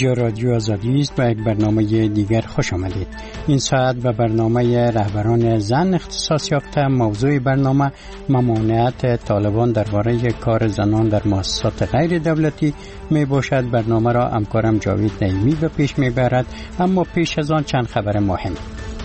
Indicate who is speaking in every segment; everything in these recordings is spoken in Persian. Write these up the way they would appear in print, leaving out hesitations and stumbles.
Speaker 1: اینجا رادیو آزادی است و یک برنامه دیگر خوش آمدید. این ساعت به برنامه رهبران زن اختصاص یافته. موضوع برنامه ممانعت طالبان درباره کار زنان در مؤسسات غیر دولتی می باشد. برنامه را همکارم جاوید نعیمی به پیش می برد، اما پیش از آن چند خبر مهم.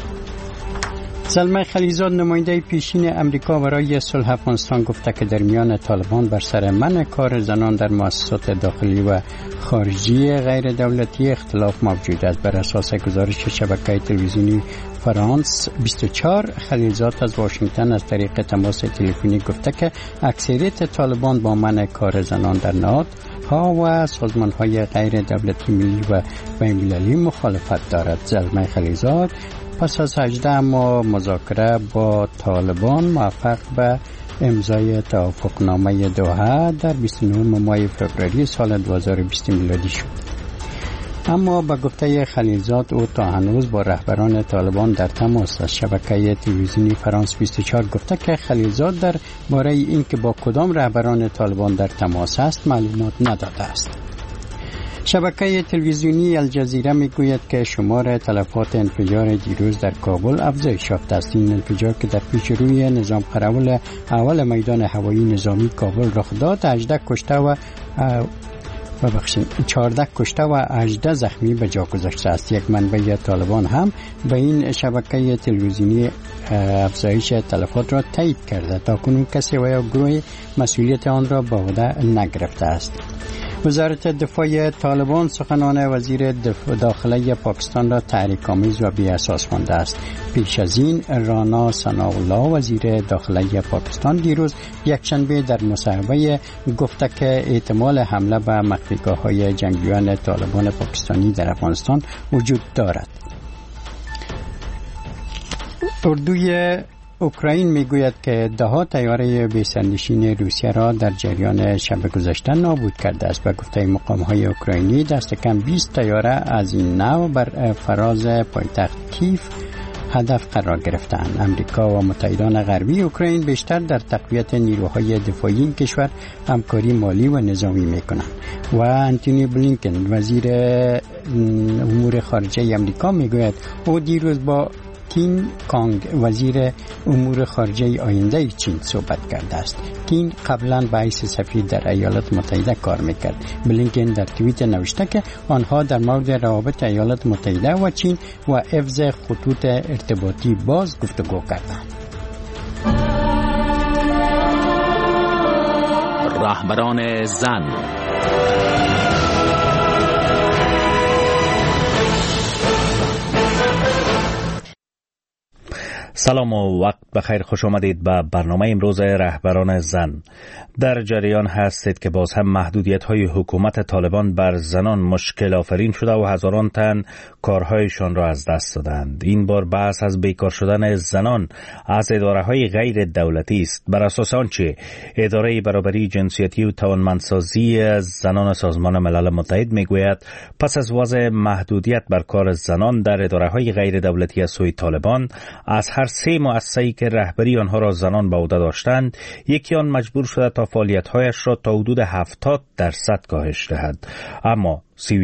Speaker 1: زلمه خلیزاد نماینده پیشین امریکا برای صلح افغانستان گفته که در میان طالبان بر سر منع کار زنان در مؤسسات داخلی و خارجی غیر دولتی اختلاف موجود است. بر اساس گزارش شبکه تلویزیونی فرانس 24 خلیزاد از واشنگتن از طریق تماس تلفنی گفته که اکثریت طالبان با منع کار زنان در نهادها و سازمان‌های غیر دولتی ملی و بین‌المللی مخالفت دارد. زلمه خلیزاد پس از 18 ماه مذاکره با طالبان موفق به امضای توافقنامه دوحه در 29 ماه فوریه سال 2020 میلادی شد. اما به گفته خلیزاد او تا هنوز با رهبران طالبان در تماس است. شبکه تلویزیونی فرانس 24 گفته که خلیزاد در باره اینکه با کدام رهبران طالبان در تماس است معلومات نداده است. شبکه تلویزیونی الجزیره میگوید که شمار تلفات انفجار دیروز در کابل افزایش یافته است. این انفجار که در پیش روی نظام قراول اول میدان هوایی نظامی کابل رخ داد 14 کشته و 18 زخمی به جا گذاشته است. یک منبع طالبان هم به این شبکه تلویزیونی افزایش تلفات را تایید کرده. تاکنون کسی و یا گروه مسئولیت آن را به عهده نگرفته است. وزارت دفاع طالبان سخنان وزیر داخلی پاکستان را تحریک‌آمیز و بی اساس خوانده است. پیش از این رانا ثناءالله وزیر داخلی پاکستان دیروز یکشنبه در مصاحبه گفته که احتمال حمله به مخفیگاه‌های جنگجویان طالبان پاکستانی در افغانستان وجود دارد. اردوی اوکراین میگوید که ده‌ها طیاره بی‌سرنشین روسیه را در جریان شب گذشته نابود کرده است. به گفته مقام‌های اوکراینی دست کم 20 طیاره از این نوع بر فراز پایتخت کیف هدف قرار گرفتند. امریکا و متحدان غربی اوکراین بیشتر در تقویت نیروهای دفاعی این کشور همکاری مالی و نظامی میکنند. و انتونی بلینکن وزیر امور خارجه امریکا میگوید او دیروز با کین کانگ وزیر امور خارجه آینده چین صحبت کرده است. کین قبلا به حیث سفیر در ایالات متحده کار میکرد. بلینکن در توییت نوشته که آنها در مورد روابط ایالات متحده و چین و حفظ خطوط ارتباطی باز گفتگو کردند.
Speaker 2: رهبران زن. سلام و وقت بخیر، خوش آمدید به برنامه امروز رهبران زن. در جریان هستید که باز هم محدودیت‌های حکومت طالبان بر زنان مشکل آفرین شده و هزاران تن کارهایشان را از دست دادند. این بار بحث از بیکار شدن زنان از اداره‌های غیر دولتی است. بر اساس آنچه اداره برابری جنسیتی و توانمندسازی زنان سازمان ملل متحد میگوید، پس از وضع محدودیت بر کار زنان در اداره‌های غیر دولتی از سوی طالبان، از هر 3 مؤسسه‌ای که رهبری آنها را زنان به عهده داشتند، یکی آن مجبور شده تا فعالیت‌هایش را تا حدود 70% کاهش دهد، اما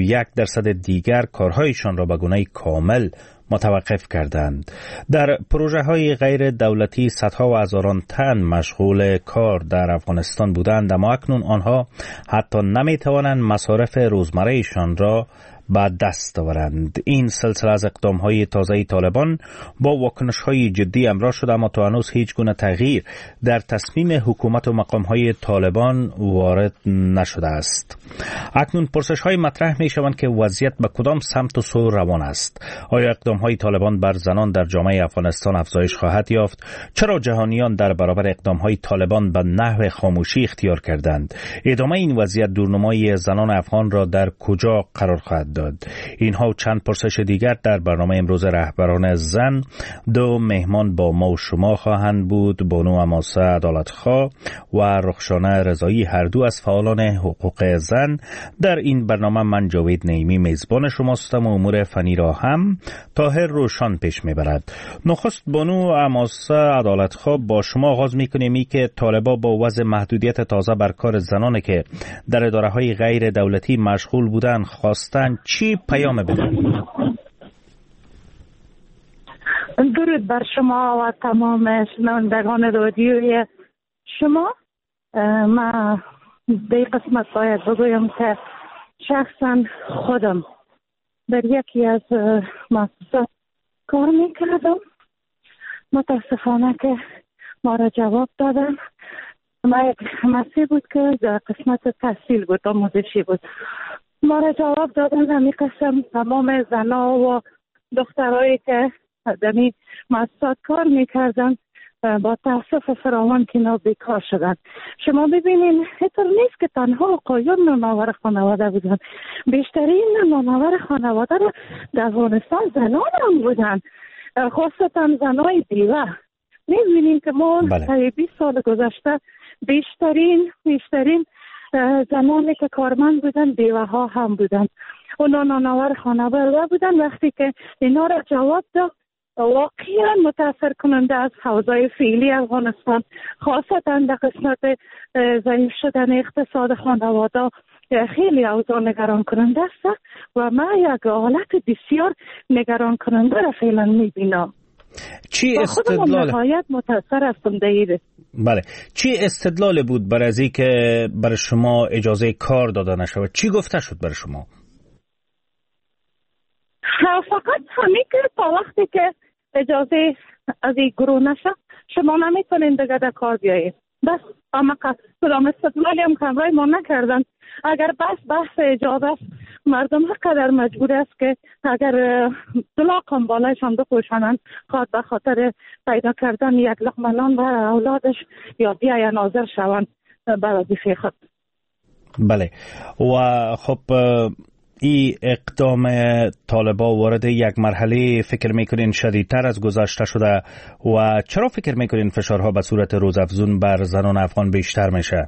Speaker 2: 31% دیگر کارهایشان را به گونه کامل متوقف کردند. در پروژه‌های غیر دولتی صدها و هزاران تن مشغول کار در افغانستان بودند، اما اکنون آنها حتی نمی‌توانند مصارف روزمره‌شان را به دست آورند. این سلسله از اقدام‌های تازه طالبان با واکنش‌های جدی همراه شده، اما تا هنوز هیچ گونه تغییر در تصمیم حکومت و مقام‌های طالبان وارد نشده است. اکنون پرسش‌های مطرح می‌شوند که وضعیت به کدام سمت و سو روان است. آیا اقدام‌های طالبان بر زنان در جامعه افغانستان افزایش خواهد یافت؟ چرا جهانیان در برابر اقدام‌های طالبان به نحو خاموشی اختیار کردند؟ ادامه این وضعیت دورنمای زنان افغان را در کجا قرار خواهد داد؟ اینها و چند پرسش دیگر در برنامه امروز رهبران زن. 2 مهمان با ما و شما خواهند بود: بانو اماسه عدالتخواه و رخشانه رضایی، هر دو از فعالان حقوق زن. در این برنامه من جاوید نعیمی میزبان شماستم و امور فنی را هم طاهر روشان پیش میبرد. نخست بانو اماسه عدالتخواه، با شما آغاز میکنیم. ای که طالبا با وضع محدودیت تازه بر کار زنانی که در اداره‌های غیر دولتی مشغول بودند خواستند چی پیام بده؟
Speaker 3: درود بر شما و تمام شنوندگان رادیوی شما. من به قسمت باید بگویم که شخصا خودم در یکی از مؤسسات کار میکردم. متاسفانه که ما را جواب دادن. ما یک مسیح بود که در قسمت تحصیل بود، آموزشی بود. ما را جواب دادن همین قسم تمام زنها و دخترایی که در این مؤسسات کار میکردن با تاسف فراوان که اینا بیکار شدن. شما ببینین اینطور نیست که تنها آقایون نانآور خانواده بودن، بیشترین نانآور خانواده رو در افغانستان زنان هم بودن، خاصتا زنای بیوه. میبینیم که ما در 20 سال گذشته بیشترین زنانی که کارمند بودن بیوه ها هم بودن، اونا نانآور خانواده بودن. وقتی که اینا را جواب داد واقعا متاثر کننده از حوزه فعلی افغانستان، خاصتا در قسمت ضعیف شدن اقتصاد خانواده خیلی اوضاع نگران کننده است و من یک حالت بسیار نگران کننده را فعلا میبینم.
Speaker 2: چی استدلال
Speaker 3: نهایت متاثر هستم دیده.
Speaker 2: بله، چی استدلال بود برای از اینکه برای شما اجازه کار داده نشود؟ چی گفته شد برای شما؟
Speaker 3: فقط همین که تا وقتی که اجازه از این گروه نشه شما نمیتونین دیگه در کار بیایید. بس اما کدام استدلالی هم همراه ما نکردن. اگر بحث اجازه است، مردم حقدر مجبور است که اگر طلاق هم بالایشان بپوشانند خواهد به خاطر پیدا کردن یک لقمه نان و اولادش یا بیاین ناظر شوند به وظیفه خود.
Speaker 2: بله، و خب این اقدام طالبان وارد یک مرحله فکر میکنین شدیدتر از گذشته شده و چرا فکر میکنین فشارها به صورت روزافزون بر زنان افغان بیشتر میشه؟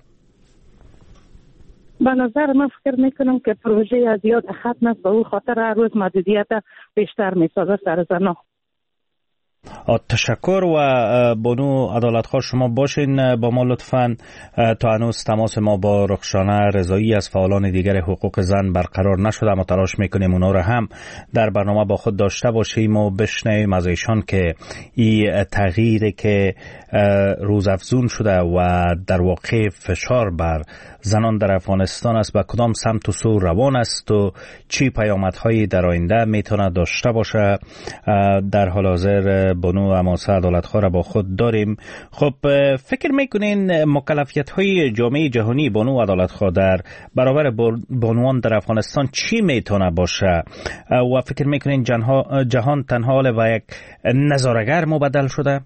Speaker 3: به نظر من فکر میکنم که پروژه از یاد ختم است، به او خاطر هر روز محدودیت بیشتر میسازه سر زنان.
Speaker 2: تشکر و بانو عدالتخواه شما باشین با ما لطفاً. تا هنوز تماس ما با رخشانه رضایی از فعالان دیگر حقوق زن برقرار نشده، اما تلاش میکنیم اونا رو هم در برنامه با خود داشته باشیم و بشنویم از ایشان که این تغییری که روزافزون شده و در واقع فشار بر زنان در افغانستان است به کدام سمت و سو روان است و چی پیامدهایی در آینده میتونه داشته باشه. در حال حاضر بانو اماسه عدالتخواه را با خود داریم. خب فکر میکنین مکلفیت‌های جامعه جهانی بانو عدالتخواه در برابر بانوان در افغانستان چی میتونه باشه و فکر میکنین جهان تنها حال و یک نظاره‌گر مبدل شده؟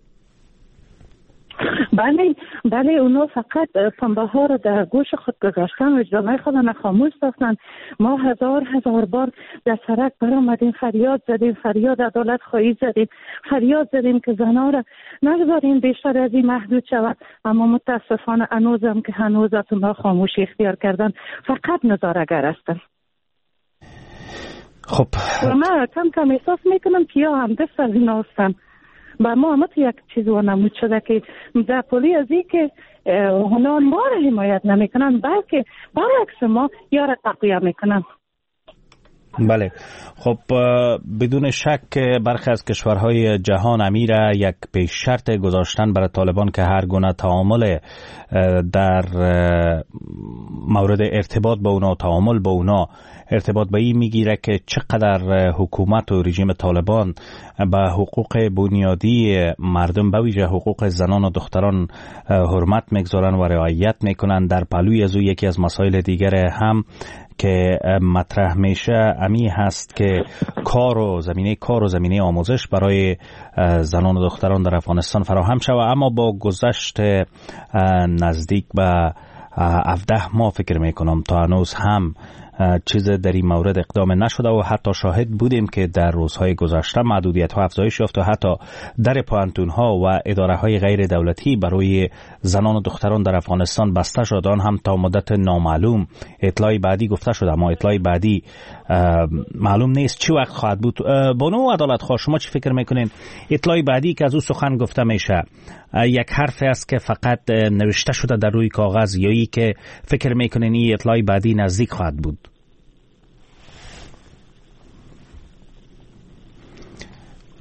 Speaker 3: بله اونا فقط پنبه ها رو در گوش خود گذاشتن و جامعه خود خاموش داشتن. ما هزار بار در سرک برآمدیم، فریاد زدیم، فریاد عدالت خواهی زدیم، فریاد زدیم که زنها را نگذاریم بیشتر از این محدود شود، اما متاسفانه هنوز از اونها خاموشی اختیار کردن، فقط نظاره‌گر هستن.
Speaker 2: خب
Speaker 3: و من کم احساس میکنم که یا هم دست از اینا هستن. با ما هم یک چیز نمود شده که در پولی از این که اونا ما را حمایت نمیکنن بلکه برعکس ما یا را تقویه میکنن.
Speaker 2: بله، خب بدون شک برخی از کشورهای جهان امیر یک پیش شرط گذاشتن برای طالبان که هر گونه تعامل در مورد ارتباط با اونا، تعامل با اونا ارتباط به این میگیره که چقدر حکومت و رژیم طالبان به حقوق بنیادی مردم به ویژه حقوق زنان و دختران حرمت میگذارن و رعایت میکنن. در پهلوی از او یکی از مسائل دیگر هم که مطرح میشه امی هست که کار و زمینه آموزش برای زنان و دختران در افغانستان فراهم شود، اما با گذشت نزدیک به 17 ماه فکر میکنم تا هنوز هم چیز در این مورد اقدام نشده و حتی شاهد بودیم که در روزهای گذشته محدودیت ها افزایش یافت و حتی در پوهنتون ها و اداره های غیر دولتی برای زنان و دختران در افغانستان بسته شد، آن هم تا مدت نامعلوم. اطلاعی بعدی گفته شده اما اطلاعی بعدی معلوم نیست چی وقت خواهد بود. بانو عدالتخواه شما چی فکر میکنین؟ اطلاعی بعدی که از او سخن گفته میشه یک حرف است که فقط نوشته شده در روی کاغذ یا ای که فکر میکنین این اطلاعی بعدی نزدیک خواهد بود؟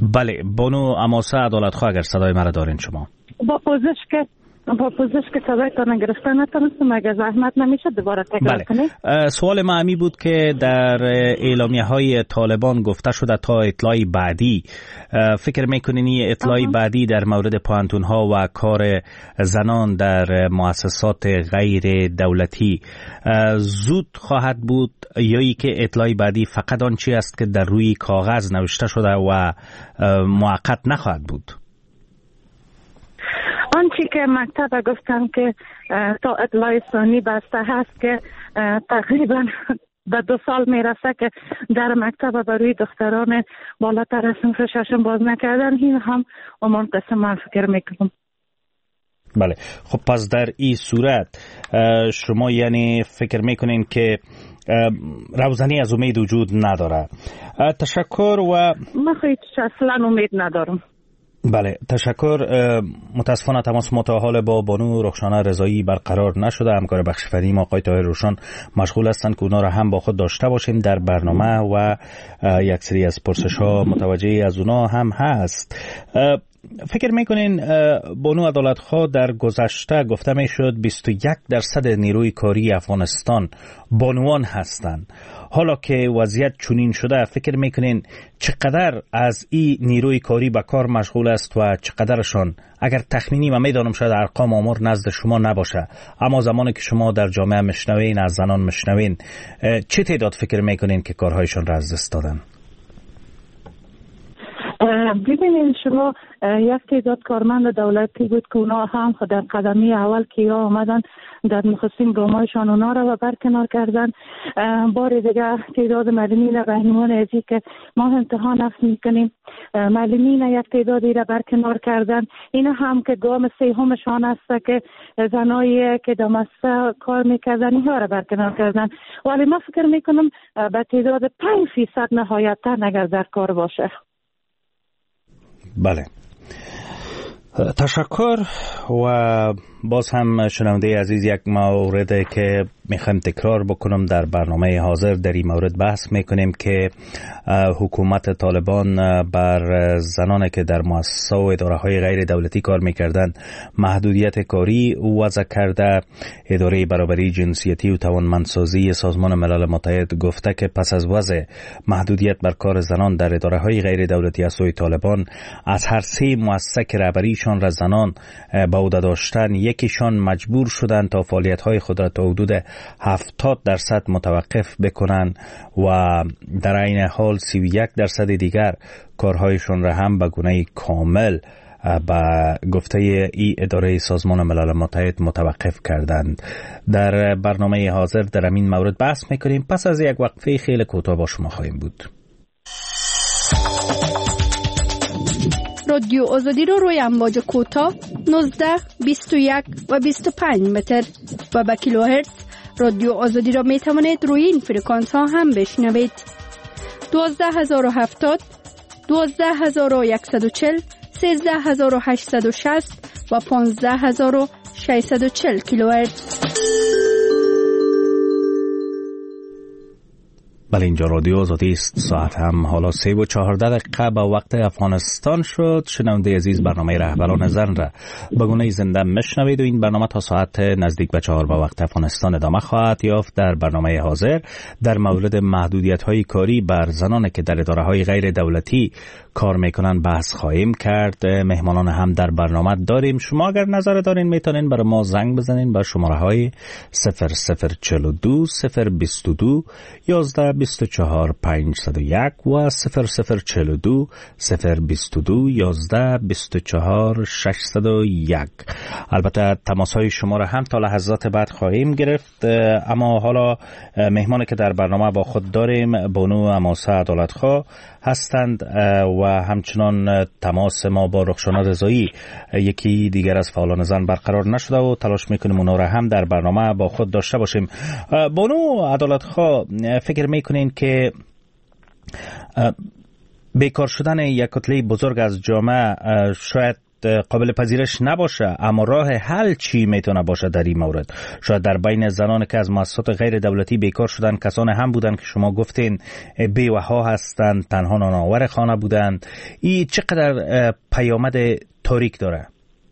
Speaker 2: بله، بانو اماسه عدالتخواه، اگر صدای مرا دارین شما.
Speaker 3: با پوزش که صدایتان گرفتن نتونستم، اگر زحمت نمیشه دوباره تکرار کنید.
Speaker 2: سوال ما همی بود که در اعلامیه های طالبان گفته شده تا اطلاعی بعدی، فکر میکنین این اطلاعی بعدی در مورد پوهنتون ها و کار زنان در مؤسسات غیر دولتی زود خواهد بود، یا ای که اطلاعی بعدی فقط آن چی است که در روی کاغذ نوشته شده و موقت نخواهد بود؟
Speaker 3: آنچه که مکتب گفتم که تا اطلاع ثانی بسته هست که تقریبا به 2 سال میرسه که در مکتب بروی دختران بالاتر از صنف 6 باز نکردن. این هم امان قسم من فکر میکنم.
Speaker 2: بله، خب پس در این صورت شما یعنی فکر میکنین که روزنی از امید وجود نداره. تشکر. و
Speaker 3: من خیلی اصلا امید ندارم.
Speaker 2: بله، تشکر. متاسفانه تماس ما تا حال با بانو رخشانه رضایی برقرار نشده. همکار بخش فنی ما آقای طاهر روشن مشغول هستند که اونا را هم با خود داشته باشیم در برنامه و یک سری از پرسش ها متوجه از اونا هم هست. فکر میکنین بانو عدالتخواه در گذشته گفته میشد 21% نیروی کاری افغانستان بانوان هستند. حالا که وضعیت چنین شده، فکر میکنین چقدر از این نیروی کاری به کار مشغول است و چقدرشان، اگر تخمینی، و میدانم شاید ارقام آمار نزد شما نباشه، اما زمانی که شما در جامعه مشنوین، از زنان مشنوین، چه تعداد فکر میکنین که کارهایشان را از دست دادن؟
Speaker 3: ببینید شما، یک تعداد کارمند دولتی بود که اونا هم در قدمی اول که آمدن در نخستین گامایشان اونا را برکنار کردن. بار دیگه تعداد معلمین رهنمون ازی که ما امتحان نفس میکنیم، معلمین یک تعدادی را برکنار کردن. این هم که گام سومشان است که زنایی که در مؤسسه کار میکردن اینها را برکنار کردن. ولی من فکر میکنم به تعداد 5% نهایتا اگر در کار باشه.
Speaker 2: بله، تشکر. و باز هم شنونده عزیز، یک مورد که میخوایم تکرار بکنم در برنامه حاضر، در این مورد بحث میکنیم که حکومت طالبان بر زنانی که در مؤسسات و اداره های غیر دولتی کار میکردن محدودیت کاری وضع کرده. اداره برابری جنسیتی و توانمندسازی سازمان ملل متحد گفته که پس از وضع محدودیت بر کار زنان در اداره های غیر دولتی از سوی طالبان، از هر 3 مؤسسه که رهبریشان را زنان به عهده داشتن، یکیشان مجبور شدند تا فعالیت‌های خود را تا حدود 70% متوقف بکنند و در عین حال 31% دیگر کارهایشان را هم به گونه کامل به گفته ای اداره سازمان ملل متحد متوقف کردند. در برنامه حاضر در این مورد بحث میکنیم. پس از یک وقفه خیلی کوتاه با شما خواهیم بود.
Speaker 4: رادیو آزادی رو روی امواج کوتاه 19, 21 و 25 متر و به کیلوهرتز رادیو آزادی را می توانید روی این فرکانس ها هم بشنوید. 12070 12140 13860 و 15640 کیلوهرتز.
Speaker 2: بله، اینجا رادیو آزادی است. ساعت هم حالا 3:14 به وقت افغانستان شد. شنونده عزیز، برنامه رهبران زن را به گونه زنده مشنوید و این برنامه تا ساعت نزدیک به 4 به وقت افغانستان ادامه خواهد یافت. در برنامه حاضر در مورد محدودیت‌های کاری بر زنانی که در اداره‌های غیر دولتی کار میکنن بحث خواهیم کرد. مهمانان هم در برنامه داریم. شما اگر نظر دارین میتونین برای ما زنگ بزنین به شماره‌های 0042 022 11 24 501 و 0042 022 11 24 601. البته تماس‌های شما را هم تا لحظات بعد خواهیم گرفت. اما حالا مهمانی که در برنامه با خود داریم بانو اماسه عدالتخواه هستند و همچنان تماس ما با رخشانه رضایی، یکی دیگر از فعالان زن، برقرار نشده و تلاش میکنیم اونا را هم در برنامه با خود داشته باشیم. بانو عدالتخواه، فکر میکنین که بیکار شدن یک کتله بزرگ از جامعه شاید قابل پذیرش نباشه، اما راه حل چی میتونه باشه در این مورد؟ شاید در بین زنان که از مؤسسات غیر دولتی بیکار شدن کسان هم بودن که شما گفتین بیوه‌ها هستند، تنها نانآور خانه بودند. این چقدر پیامد تاریک داره؟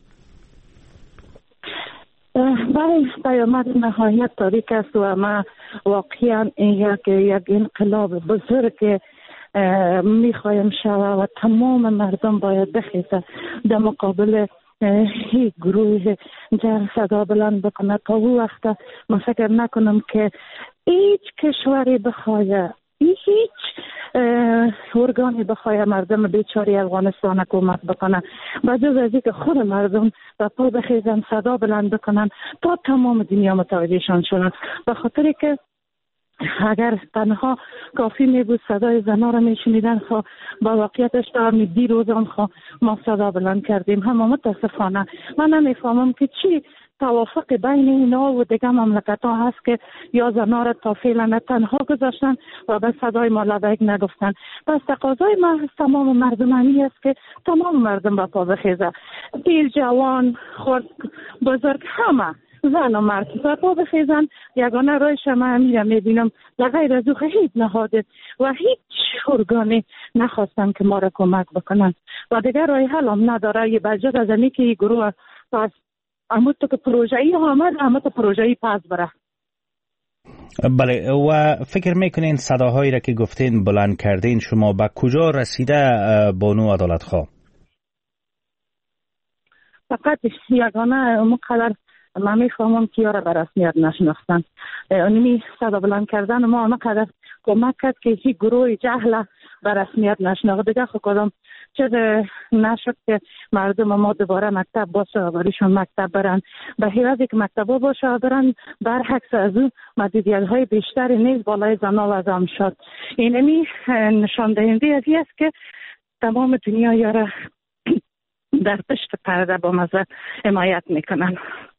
Speaker 3: بله، پیامد نهایت تاریک است و ما واقعا یک انقلاب بزرگ میخوایم شود و تمام مردم باید بخیزه در مقابل هیچ گروه جر صدا بلند بکنه. تا او وقت من فکر نکنم که هیچ کشوری بخواه، هیچ ارگانی بخواه مردم بیچاره افغانستان کمک بکنه بجز از اینکه خود مردم و پا بخیزن صدا بلند بکنن تا تمام دنیا متوجهشان شدن. به خاطر که اگر تنها کافی می بود صدای زنها را می شنیدن، خب با واقعیتش تا دیروز خب ما صدا بلند کردیم. هم متاسفانه من نمیفهمم که چی توافق بین اینا و دیگه مملکت ها هست که یا زنها را تا فعلا تنها گذاشتن و به صدای ما لبیک نگفتن. پس تقاضای ما تمام مردمانی است که تمام مردم با پا بخیزه، پیر جوان خرد بزرگ همه زن و مرد با پا بخیزن. یگانه رای شما میرم میبینم لغیر از او هیچ نهاده و هیچ ارگانی نخواستن که ما را کمک بکنن و دیگر رای حل هم نداره. یه بجد از اینی که این گروه پس اما تو که پروژه‌ای آمد اما تو پروژه‌ای پس بره.
Speaker 2: بله، و فکر میکنین صداهایی را که گفتین بلند کردین شما به کجا رسیده بانو عدالت خواه؟
Speaker 3: فقط یگانه مقدر من میفهمم که یارا به رسمیت نشناختن. اونمی صدا بلند کردن ما مقدر کمک کرد که هیچ گروه جهل به رسمیت نشناخت. دیگه خب کدام چه نشد که مردم ما دوباره مکتب باشه و بریشون مکتب برن. به حیوزی که مکتب باشه و برن برعکس از اون محدودیت های بیشتری نیز بالای زنها وضع شد. اینمی نشان دهنده از این است که تمام دنیا یارا در پشت پرده با مزه حمایت میکنن.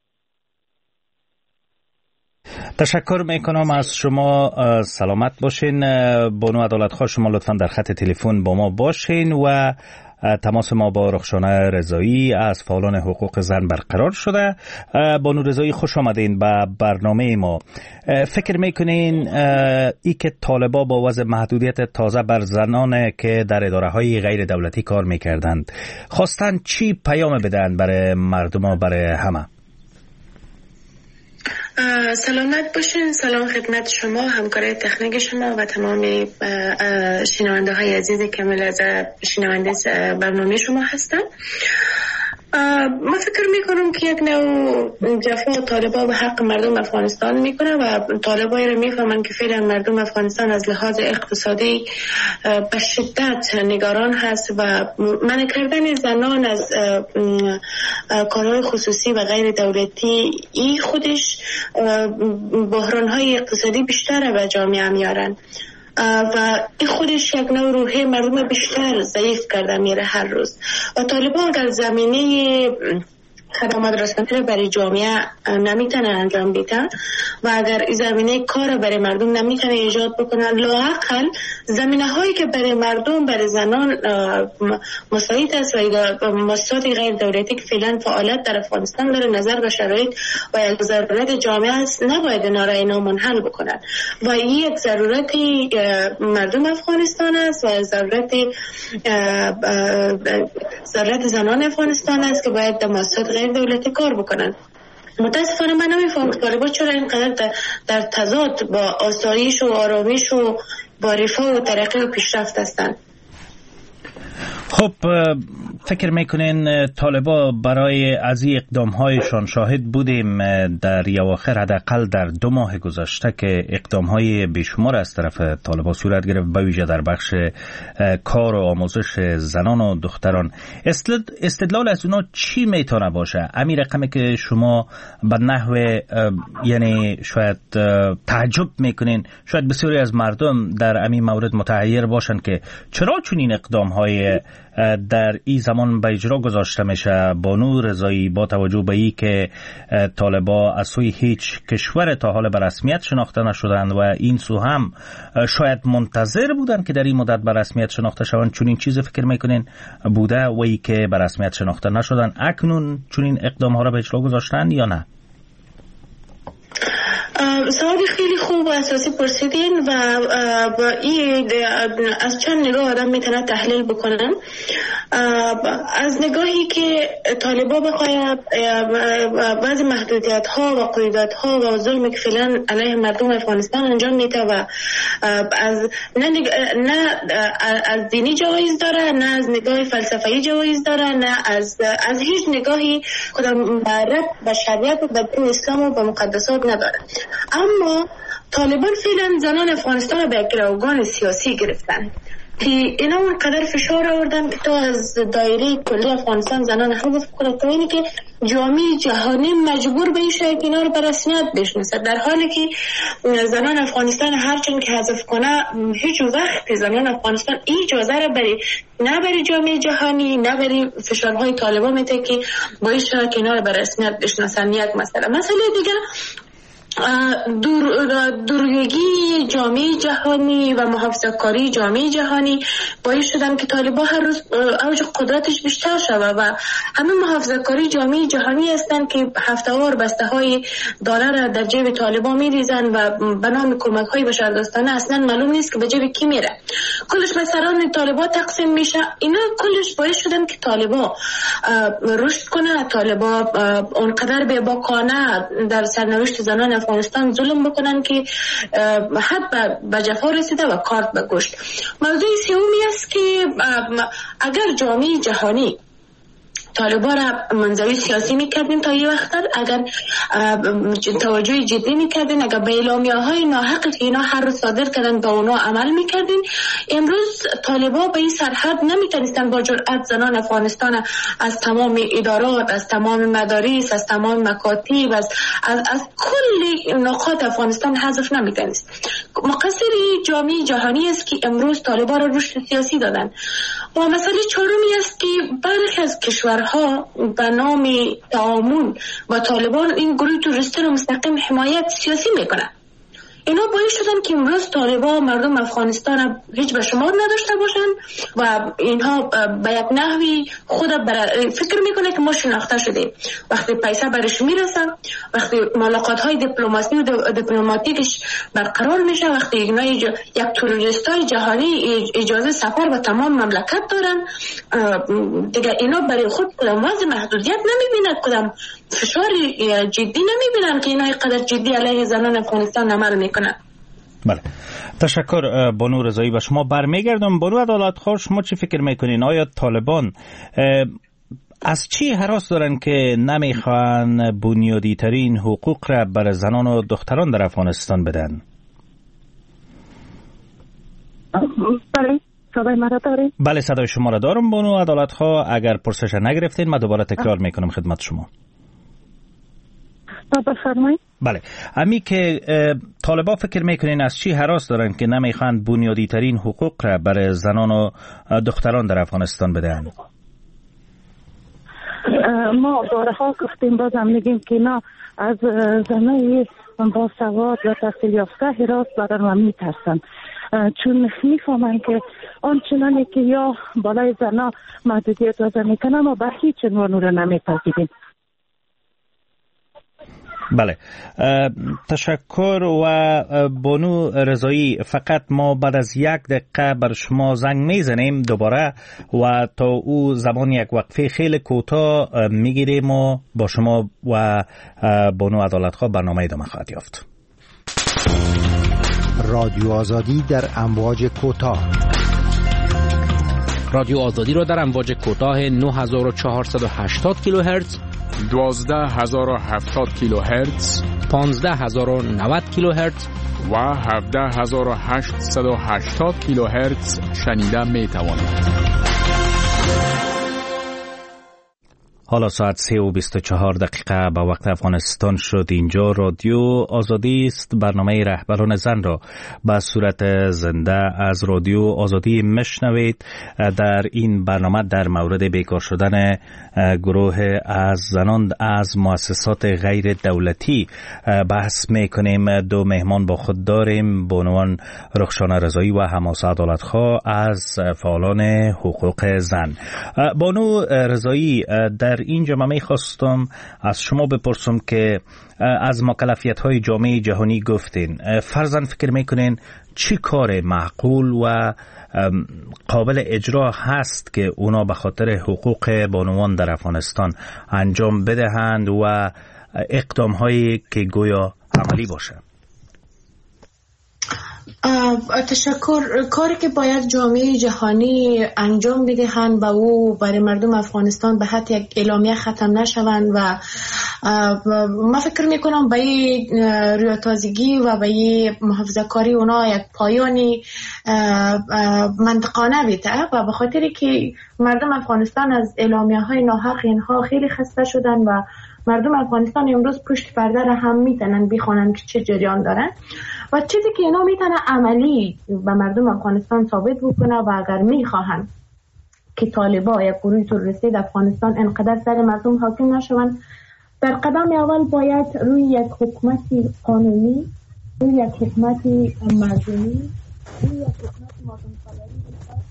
Speaker 2: تشکر میکنم از شما. سلامت باشین بانو عدالت خواه. شما لطفا در خط تلفن با ما باشین و تماس ما با رخشانه رضایی از فعالان حقوق زن برقرار شده. بانو رضایی خوش آمدین به برنامه ما. فکر میکنین ای که طالبا با وضع محدودیت تازه بر زنان که در اداره های غیر دولتی کار میکردند خواستن چی پیام بدن برای مردم و برای همه؟
Speaker 5: سلامت باشین. سلام خدمت شما، همکارای تکنیک شما و تمام شنونده های عزیز که ملاحظه شنونده برنامه شما هستم. من فکر میکنم که یک نوع جفا طالبا به حق مردم افغانستان میکنه و طالبایی رو میفهمن که فعلا مردم افغانستان از لحاظ اقتصادی به شدت نگران هست و منع کردن زنان از کارهای خصوصی و غیر دولتی این خودش بحرانهای اقتصادی بیشتر به جامعه میارن و این خودش یک نوع روحی مردم بیشتر ضعیف کرده میره هر روز. و طالبان اگر زمینه خدمات رسانه برای جامعه نمیتونه انجام بدن و اگر این زمینه کار برای مردم نمیتونه ایجاد بکنن، لااقل زمینه هایی که برای مردم برای زنان مساعد است و مؤسسات غیر دولتی که فعلا فعالیت در افغانستان داره نظر به شرایط و یک ضرورت جامعه است نباید اینا منحل بکنن و این یک ضرورتی مردم افغانستان است و ضرورت زنان افغانستان است که باید در مؤسسات غیر دولتی کار بکنن. متاسفانه من نمیفهم طالبان چرا اینقدر در تضاد با آسایش و آرامش و با رفاه و ترقی و پیشرفت هستند.
Speaker 2: خب فکر میکنین طالبا برای از این اقدامهایشان شاهد بودیم در اواخر حداقل در 2 ماه گذشته که اقدامهای بیشمار از طرف طالبا صورت گرفت به ویژه در بخش کار و آموزش زنان و دختران. استدلال از اونا چی میتونه باشه؟ همین رقمی که شما به نحو یعنی شاید تعجب میکنین، شاید بسیاری از مردم در همین مورد متحیر باشن که چرا چنین اقدامهای در این زمان به اجرا گذاشته میشه. بانو رضایی، با توجه به این که طالبان از سوی هیچ کشور تا حال به رسمیت شناخته نشدند و این سو هم شاید منتظر بودند که در این مدت به رسمیت شناخته شوند، چون این چیز فکر میکنین بوده و ای که به رسمیت شناخته نشدن اکنون چون این اقدام ها را به اجرا گذاشتن یا نه؟
Speaker 5: سوالی خیلی خوب و اساسی پرسیدین و این از چند نگاه آدم میتونه تحلیل بکنن. از نگاهی که طالبان بخواید بعضی محدودیت ها و قیودات ها و ظلمی که فعلا علیه مردم افغانستان انجام میده و از نه از دینی جوایز داره، نه از نگاه فلسفی جوایز داره، نه از هیچ نگاهی خودم ربط به شریعت و به دین اسلام و به مقدسات نداره. اما طالبان فعلا زنان افغانستان را به گروگان سیاسی گرفتن که اینا اونقدر فشار آوردن که تا از دایره کلی افغانستان زنان حذف کنه، تا اینی که جامعه جهانی مجبور به این شد که اینا رو به رسمیت بشناسه، در حالی که زنان افغانستان هرچند که حذف کنه هیچ وقت زنان افغانستان این اجازه را نه برای جامعه جهانی نه برای فشارهای طالبان میده که باعث شد که اینا رو به رسمیت بشناسن. یک مسئله دیگه دورویگی جامعه جهانی و محافظه‌کاری جامعه جهانی باعث شدن که طالبان هر روز اوج قدرتش بیشتر شود و همین محافظه‌کاری جامعه جهانی هستند که هفته‌وار بسته‌های دلار در جیب طالبان می‌ریزن و به نام کمک‌های بشردوستانه اصلا معلوم نیست که به جیب کی میره، کلش به سران طالبان تقسیم میشه. اینا کلش باعث شدن که طالبان رشد کنه، طالبان اونقدر بی‌باکانه در سرنوشت زنان افغانستان ظلم بکنن که حد به جفا رسیده و کارت به گوشت. موضوع سومی است که اگر جامعه جهانی طالبان را منزوی سیاسی میکردین تا یه وقت، اگر توجه جدی میکردین، اگر به اعلامیه‌های ناحقی که اینا هر روز صادر کردن با اونا عمل میکردین، امروز طالبان به این سرحد نمیتونستن با جرأت زنان افغانستان از تمام ادارات، از تمام مدارس، از تمام مکاتب، از کل نقاط افغانستان حذف نمیتونست. مقصر جامعه جهانی است که امروز طالبان را رشد سیاسی دادن. و مسئله چهارمی است که برخی از کشورها به نام تعامل با طالبان این گروه تروریستی رو مستقیم حمایت سیاسی میکنن. اینا باعث شدن که امروز طالبان مردم افغانستان هیچ به شمار نداشته باشن و اینها به یک نحوی خود فکر میکنه که ما شناخته شده. وقتی پیسه برش میرسه، وقتی ملاقات های دیپلماسی و دیپلماتیکش برقرار میشه، وقتی اینا یک تروریستای جهانی اجازه سفر به تمام مملکت دارن، دیگه اینا برای خود کدام وضع محدودیت نمیبینن، کدام فشار جدی نمیبینن که اینا اینقدر جدی علیه زنان افغانستان عمل میکنن.
Speaker 2: بله، تشکر بانو رضایی. و شما برمیگردم بانو عدالتخواه، شما چی فکر میکنین؟ آیا طالبان از چی هراس دارن که نمیخوان بنیادی ترین حقوق را بر زنان و دختران در افغانستان بدن؟
Speaker 3: بله، صدای مرا دارید؟
Speaker 2: بله، صدای شما را دارم بانو عدالتخواه. اگر پرسش نگرفتین من دوباره تکرار میکنم خدمت شما.
Speaker 3: بفرمایید.
Speaker 2: بله، امی که طالبان فکر میکنین از چی هراس دارن که نمیخوان بنیادی ترین حقوق را برای زنان و دختران در افغانستان بدن؟
Speaker 3: ما بارها گفتیم، بازم میگیم که اینا از زنای با سواد و تحصیل یافته هراس دارن و میترسن، چون میفهمن که آنچنانی که یا بالای زنا محدودیت وضع میکنن ما به هیچ عنوان رو نمیپذیریم.
Speaker 2: بله، تشکر. و بانو رضایی، فقط ما بعد از 1 دقیقه بر شما زنگ میزنیم دوباره و تا او زمان یک وقفه خیلی کوتاه میگیریم و با شما و بانو عدالتخواه برنامه ادامه خواهد یافت.
Speaker 6: رادیو آزادی در امواج کوتاه.
Speaker 7: رادیو آزادی را در امواج کوتاه 9480 کیلوهرتز،
Speaker 8: 12070 کیلوهرتز،
Speaker 7: 15090 کیلوهرتز
Speaker 8: و 17880 کیلوهرتز شنیده می توانید.
Speaker 2: حالا ساعت 3:24 به وقت افغانستان شد. اینجا رادیو آزادی است. برنامه رهبران زن را به صورت زنده از رادیو آزادی میشنوید. در این برنامه در مورد بیکار شدن گروه از زنان از مؤسسات غیر دولتی بحث میکنیم. دو مهمان با خود داریم، بانوان رخشانه رضایی و حماسه عدالتخواه از فعالان حقوق زن. بانو رضایی، در اینجا من میخواستم از شما بپرسم که از مکلفیت‌های جامعه جهانی گفتین، فرضاً فکر میکنین چی کار معقول و قابل اجرا هست که اونا به خاطر حقوق بانوان در افغانستان انجام بدهند و اقدام‌هایی که گویا عملی باشه؟
Speaker 5: تشکر. کاری که باید جامعه جهانی انجام بدهند و او برای مردم افغانستان به حد یک اعلامیه ختم نشوند و من فکر میکنم به این ریاضتازگی و به این محافظه کاری اونا یک پایانی منطقانه بیده و به خاطری که مردم افغانستان از اعلامیه های ناحق اینها خیلی خسته شدن و مردم افغانستان امروز پشت پرده را هم میتونن بخونن که چه جریان دارن و چیزی که اینا میتونه عملی به مردم افغانستان ثابت بکنه و اگر میخواهن که طالبا یا گروه تروریستی در افغانستان انقدر سر مردم حاکم نشوند، در قدم اول باید روی یک حکومت قانونی، روی یک حکومت مردمی، روی یک حکومت مردم خالری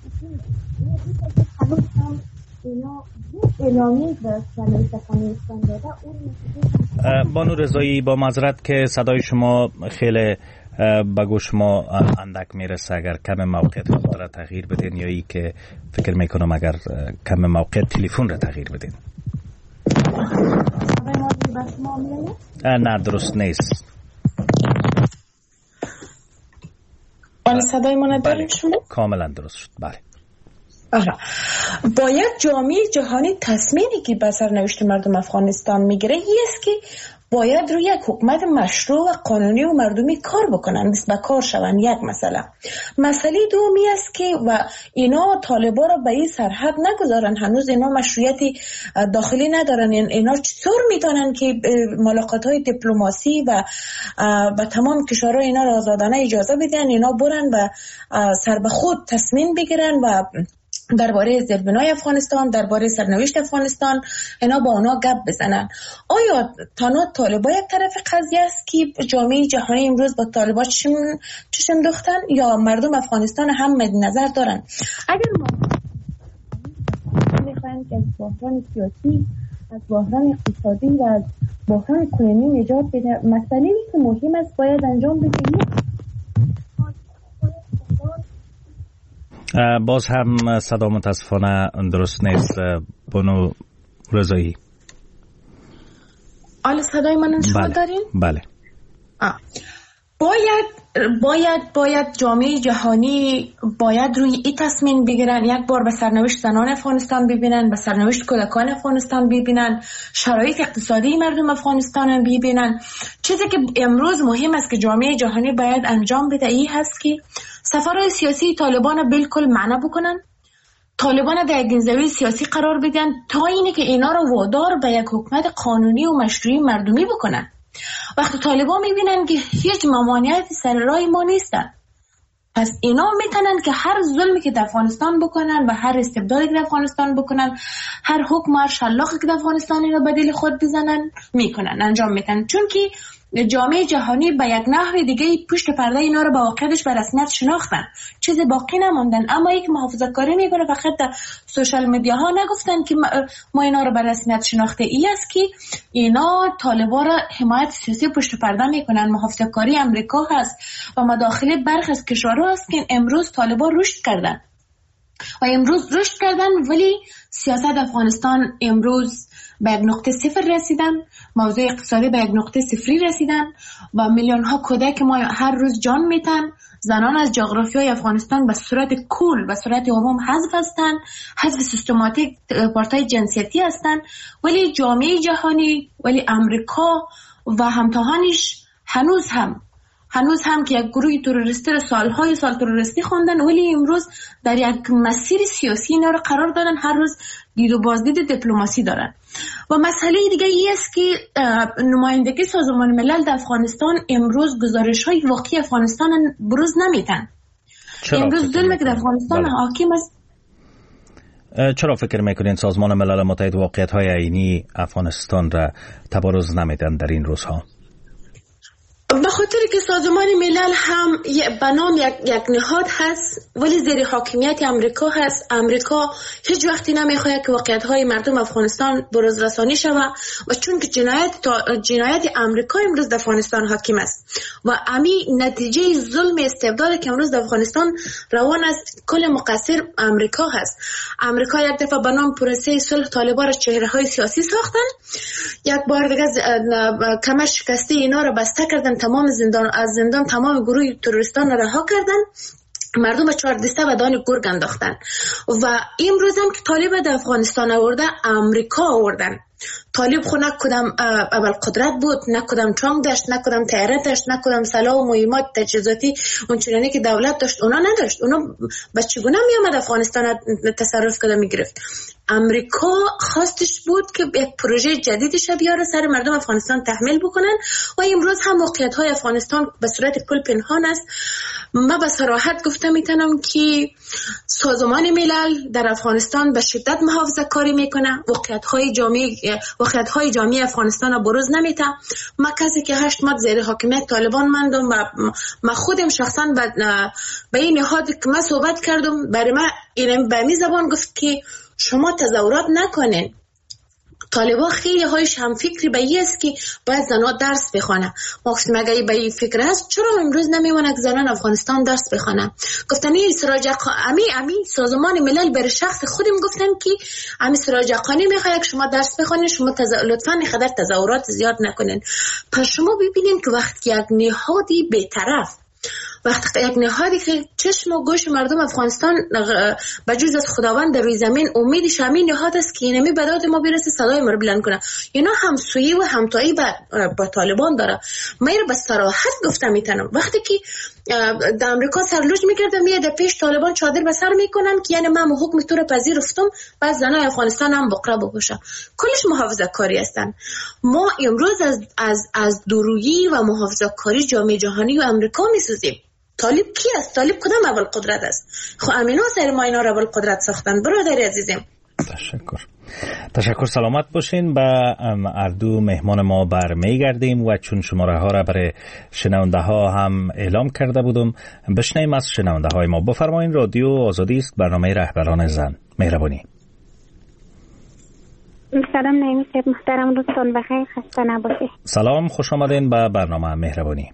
Speaker 5: هنوز هم اینا اعلامیه به سلامت افغانستان داده.
Speaker 2: بانو رضایی، با معذرت که صدای شما خیلی به گوش ما اندک میرسه، اگر کم موقعیت خود را تغییر بدین یا ای که فکر میکنم اگر کم موقعیت تلفن را تغییر بدین. نه درست نیست.
Speaker 5: صدای من دارین شما؟
Speaker 2: کاملا درست شد. بله.
Speaker 5: باید جامعه جهانی تصمیمی که به سرنوشت مردم افغانستان میگیره است که باید روی یک حکومت مشروع و قانونی و مردمی کار بکنن، دست به کار شون. یک مسئله دومی است که و اینا طالبا را به این سرحد نگذارن، هنوز اینا مشروعیت داخلی ندارن. اینا چطور میتونن که ملاقات های دیپلماسی و با تمام کشورها اینا را آزادانه اجازه بدن، اینا برن و سر به خود تصمیم بگیرن و درباره زیربنای افغانستان، درباره سرنوشت افغانستان اینا با اونا گپ بزنن. آیا تنها طالبا یک طرف قضیه است که جامعه جهانی امروز با طالبا چشم دوختن یا مردم افغانستان هم مد نظر دارن؟ اگر ما میخوایم که از بحران سیاسی، از بحران اقتصادی و از بحران کنونی نجات بده، مسئله‌ای که مهم است باید انجام بده.
Speaker 2: باز هم صدا متاسفانه درست نیست. بانو رضایی،
Speaker 5: آل صدای من شما دارین؟
Speaker 2: بله.
Speaker 5: باید جامعه جهانی باید روی این تصمیم بگیرن، یک بار به سرنوشت زنان افغانستان ببینن، به سرنوشت کودکان افغانستان ببینن، شرایط اقتصادی مردم افغانستان ببینن. چیزی که امروز مهم است که جامعه جهانی باید انجام بده این هست که سفرهای سیاسی طالبان بالکل معنا بکنن، طالبان در یک زاویه سیاسی قرار بدن تا اینه که اینا رو وادار به یک حکومت قانونی و مشروعی مردمی بکنن. وقتی طالبان میبینن که هیچ ممانعتی سر راه ما نیستن، پس اینا میتونن که هر ظلمی که در افغانستان بکنن و هر استبدادی که در افغانستان بکنن، هر حکم هر شلاقی که در افغانستان اینا به دل خود بزنن میکنن، انجام میدن. چون که جامعه جهانی به یک نحو دیگه پشت پرده اینا رو با واقعیتش به رسمیت شناختن، چیزی باقی نموندن. اما یک محافظه کاری میکنه فقط در سوشال میدیا ها نگفتن که ما اینا رو به رسمیت شناخته. ای است که اینا طالبا را حمایت سیاسی پشت پرده میکنن. محافظه کاری امریکا هست و مداخله برخی از کشورها هست که امروز طالبا رشد کردن ولی سیاست افغانستان امروز به یک نقطه صفر رسیدن، موضوع اقتصادی به یک نقطه صفری رسیدن و میلیون ها کودک ما هر روز جان میتن. زنان از جغرافیای افغانستان به صورت کل به صورت عموم حذف هستن، حذف سیستماتیک پارتای جنسیتی هستن، ولی جامعه جهانی، ولی امریکا و همتاهانش هنوز هم هنوز هم که یک گروه تروریستی را سالهای سال تروریستی خواندن، ولی امروز در یک مسیر سیاسی اینا را قرار دادن، هر روز دید و بازدید دیپلماسی دارن. و مسئله دیگه ای است که نمایندگی سازمان ملل در افغانستان امروز گزارش‌های واقعی افغانستان بروز نمیدن. امروز ظلمی که در افغانستان حاکم است.
Speaker 2: چرا فکر میکنین سازمان ملل متحد واقعیت‌های عینی افغانستان را تبارز نمیدن در این روزها؟
Speaker 5: به خاطر که سازمان ملل هم به نام یک نهاد هست ولی زیر حاکمیت امریکا هست. امریکا هیچ وقتی نمیخواد که واقعیت‌های مردم افغانستان بروز رسانی شود و چون که جنایت امریکا امروز در افغانستان حاکم است و امی نتیجه ظلم استبدادی که امروز در افغانستان روان است، کل مقصر امریکا هست. امریکا یک دفعه به نام پروسه صلح طالبان را چهره‌های سیاسی ساختن، یک بار دیگه کمر شکسته اینا را بسته کردن، تمام زندان تمام گروه تروریستان را رها کردن، مردم به 4 دسته و دان گرگ انداختن. و امروز هم که طالب در افغانستان آورده، امریکا آوردن. طالب خود نه کدام اول قدرت بود، نه کدام چانگ داشت، نه کدام طیاره داشت، نه کدام سلاح و مهمات تجهیزاتی اون چنانی که دولت داشت اونا نداشت. اونا به چگونه می اومد افغانستان تصرف کنه میگرفت؟ امریکا خواستش بود که یک پروژه جدیدش بیاره سر مردم افغانستان تحمیل بکنن و امروز هم موقعیت های افغانستان به صورت کل پنهان است. من به صراحت گفته میتونم که سازمان ملل در افغانستان به شدت محافظه کاری میکنه، واقعیت های جامعه افغانستان را بروز نمیده. من کسی که 8 ماه زیر حاکمیت طالبان ماندم و من خودم شخصا به این نهاد که من صحبت کردم، برای من این به می زبان گفت که شما تظاهرات نکنین. طالبان خیلی هایش هم فکری به این است که باید زنان درس بخوانه. مقصد مگه به این فکر است چرا امروز نمیمونه که زنان افغانستان درس بخوانه؟ گفتن این سراج امی سازمان ملل بر شخص خودم گفتن که امی سراج قانی میخواد که شما درس بخوانید، شما لطفا خدر تظاهرات زیاد نکنین. پس شما ببینید که وقتی یک نهادی بی‌طرف، وقتی یک نهادی که چشم و گوش مردم افغانستان بجز از خداوند در روی زمین امیدش همین نهاد است که اینمی به داد ما برسه، صدای ما رو بلند کنه، اینا همسویی و همتایی با طالبان داره. من رو به صراحت گفتم میتونم وقتی که در امریکا سرلوج میکردم میاد پیش طالبان چادر به سر میکنن که یعنی من حکم تو رو پذیرفتم، بعد زنای افغانستان هم بقره بپوشن. کلش محافظه کاری هستن. ما امروز از دورویی و محافظه کاری جامعه جهانی و امریکا میسوزیم. طالب کی است؟ طالب کدام اول قدرت است؟ خب امینا سر ما اینا رو اول قدرت ساختن. برادر عزیزم
Speaker 2: تشکر. سلامت باشین. به اردو مهمان ما برمیگردیم و چون شماره ها را برای شنونده ها هم اعلام کرده بودم، بشنویم از شنونده های ما. بفرمایین. رادیو آزادی است، برنامه رهبران زن. مهربانی.
Speaker 8: سلام نعیمی صاحب محترم، روزتون بخیر، خسته نباشید.
Speaker 2: سلام، خوش آمدین به برنامه مهربانی.